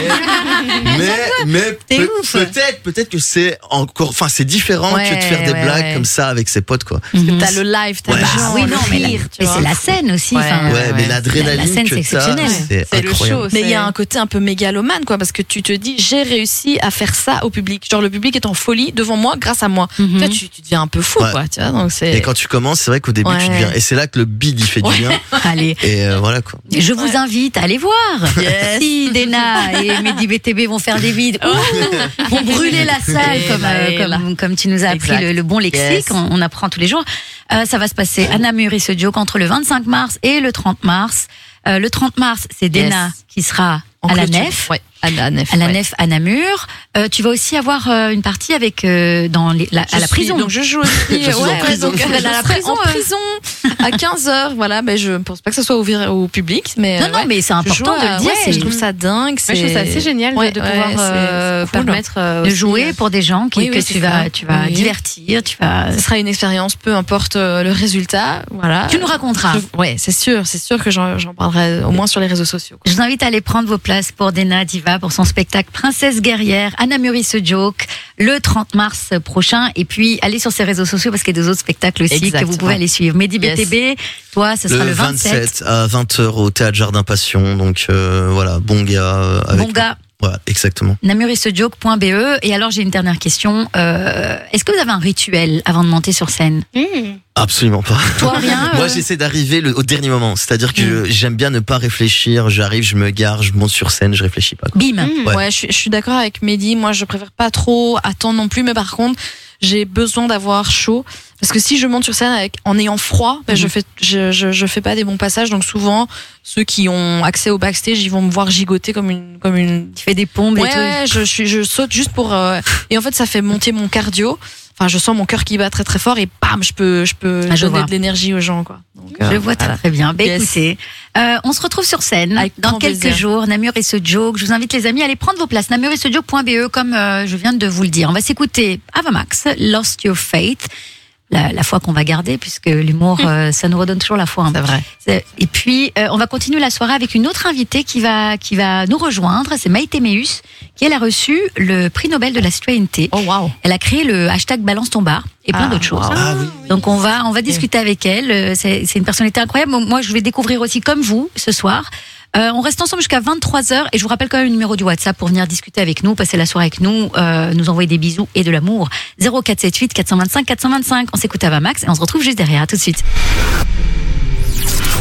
ouais. Mais, mais, mais T'es peut- ouf. peut-être, peut-être que c'est encore, enfin, c'est différent Ouais, que de faire des ouais, blagues ouais. comme ça avec ses potes, quoi. Mhm. T'as le live, t'as Ouais. les Bah gens, oui, le non, mais, la- rire, tu mais vois. c'est la scène aussi. Ouais. enfin, Ouais, mais ouais. l'adrénaline La- la scène, que c'est t'as, exceptionnel. c'est C'est le incroyable. show. Mais il y a c'est- un côté un peu mégalomane, quoi, parce que tu te dis, j'ai réussi à faire ça au public. Genre, le public est en folie devant moi, grâce à moi. Mhm. Toi, tu, tu deviens un peu fou, Ouais. quoi, tu vois. Donc, c'est. Et quand tu commences, c'est vrai qu'au début, Ouais. tu deviens, et c'est là que le bide, il fait du Ouais. bien. Allez. Et euh, voilà, quoi. Je vous invite à aller voir. Yes. Si Dena et Mehdi B T B vont faire des vides, ouh, vont brûler la salle, Et comme, là, euh, et là. comme, comme tu nous as appris Exact. le, le bon lexique. Yes. On, on apprend tous les jours. Euh, ça va se passer à Namur et ce joke entre le vingt-cinq mars et le trente mars. Euh, le trente mars, c'est Dena Yes. qui sera En à la clôture. nef. Ouais, à la nef. À la ouais. nef à Namur. Euh, tu vas aussi avoir euh, une partie avec euh, dans les, la, Je à la suis- prison. Donc je joue aussi. Je suis en ouais, ouais, prison. donc, Je euh, serai à la je serai prison, en euh. prison à quinze heures. Voilà, mais je pense pas que ce soit ouvert au public, mais non, euh, non, ouais. mais c'est Je important joue de à- le dire. ouais, c'est je trouve ça dingue. Moi, je trouve ça assez génial de- Ouais, de ouais, pouvoir c'est- euh, c'est cool. permettre euh, de aussi, jouer euh, pour des gens qui, Oui, que oui, tu c'est vas, ça. tu vas Oui. divertir, tu vas. Ce sera une expérience, peu importe euh, le résultat. Voilà. Tu nous raconteras. Je- Ouais, c'est sûr, c'est sûr que j'en j'en parlerai au moins sur les réseaux sociaux. quoi. Je vous invite à aller prendre vos places pour Dena Diva pour son spectacle Princesse guerrière à Namur ce joke le trente mars prochain. Et puis allez sur ses réseaux sociaux parce qu'il y a des autres spectacles aussi Exact, que vous pouvez ouais. aller suivre. Mehdi Yes. B T B, toi, ce sera le, vingt-sept. à vingt heures au Théâtre Jardin Passion. Donc, euh, voilà, bon gars. euh, Avec Bon gars, Voilà, exactement. namurissejoke point b e. Et alors j'ai une dernière question. Euh, Est-ce que vous avez un rituel avant de monter sur scène? Absolument pas. Toi, rien Moi, euh, j'essaie d'arriver le- au dernier moment. C'est-à-dire que Mm. je- j'aime bien ne pas réfléchir. J'arrive, je me gare, je monte sur scène, je réfléchis pas. quoi. Bim. Ouais. Ouais, je suis, je suis d'accord avec Mehdi. Moi, je préfère pas trop attendre non plus, mais par contre, j'ai besoin d'avoir chaud. Parce que si je monte sur scène avec, en ayant froid, ben, Mhm. je fais, je, je, je fais pas des bons passages. Donc souvent, ceux qui ont accès au backstage, ils vont me voir gigoter comme une, comme une. Tu fais des pompes Ouais, et tout. ouais, je suis, je saute juste pour. euh, Et en fait, ça fait monter mon cardio. Enfin, je sens mon cœur qui bat très très fort et bam, je peux, je peux Ah, je donner vois. de l'énergie aux gens, quoi. Donc, Je euh, vois très, voilà. très bien. Ben, Yes. écoutez, euh, on se retrouve sur scène Avec dans grand quelques plaisir. jours. Namur et ce joke. Je vous invite les amis à aller prendre vos places. namur et ce joke point b e comme euh, je viens de vous le dire. On va s'écouter Avamax, Lost Your Faith. La, la foi qu'on va garder puisque l'humour, euh, ça nous redonne toujours la foi. hein. C'est vrai. C'est- Et puis, euh, on va continuer la soirée avec une autre invitée qui va, qui va nous rejoindre. C'est Maïté Meus, qui elle a reçu le prix Nobel de la citoyenneté. Oh waouh. Elle a créé le hashtag Balance ton bar et plein Ah, d'autres choses. wow. Ah oui. Donc on va on va discuter avec elle. Euh, C'est c'est une personnalité incroyable. Moi je vais découvrir aussi comme vous ce soir. Euh, on reste ensemble jusqu'à vingt-trois heures et je vous rappelle quand même le numéro du WhatsApp pour venir discuter avec nous, passer la soirée avec nous, euh, nous envoyer des bisous et de l'amour. zéro quatre sept huit quatre cent vingt-cinq quatre cent vingt-cinq. On s'écoute à Vamax et on se retrouve juste derrière. À tout de suite.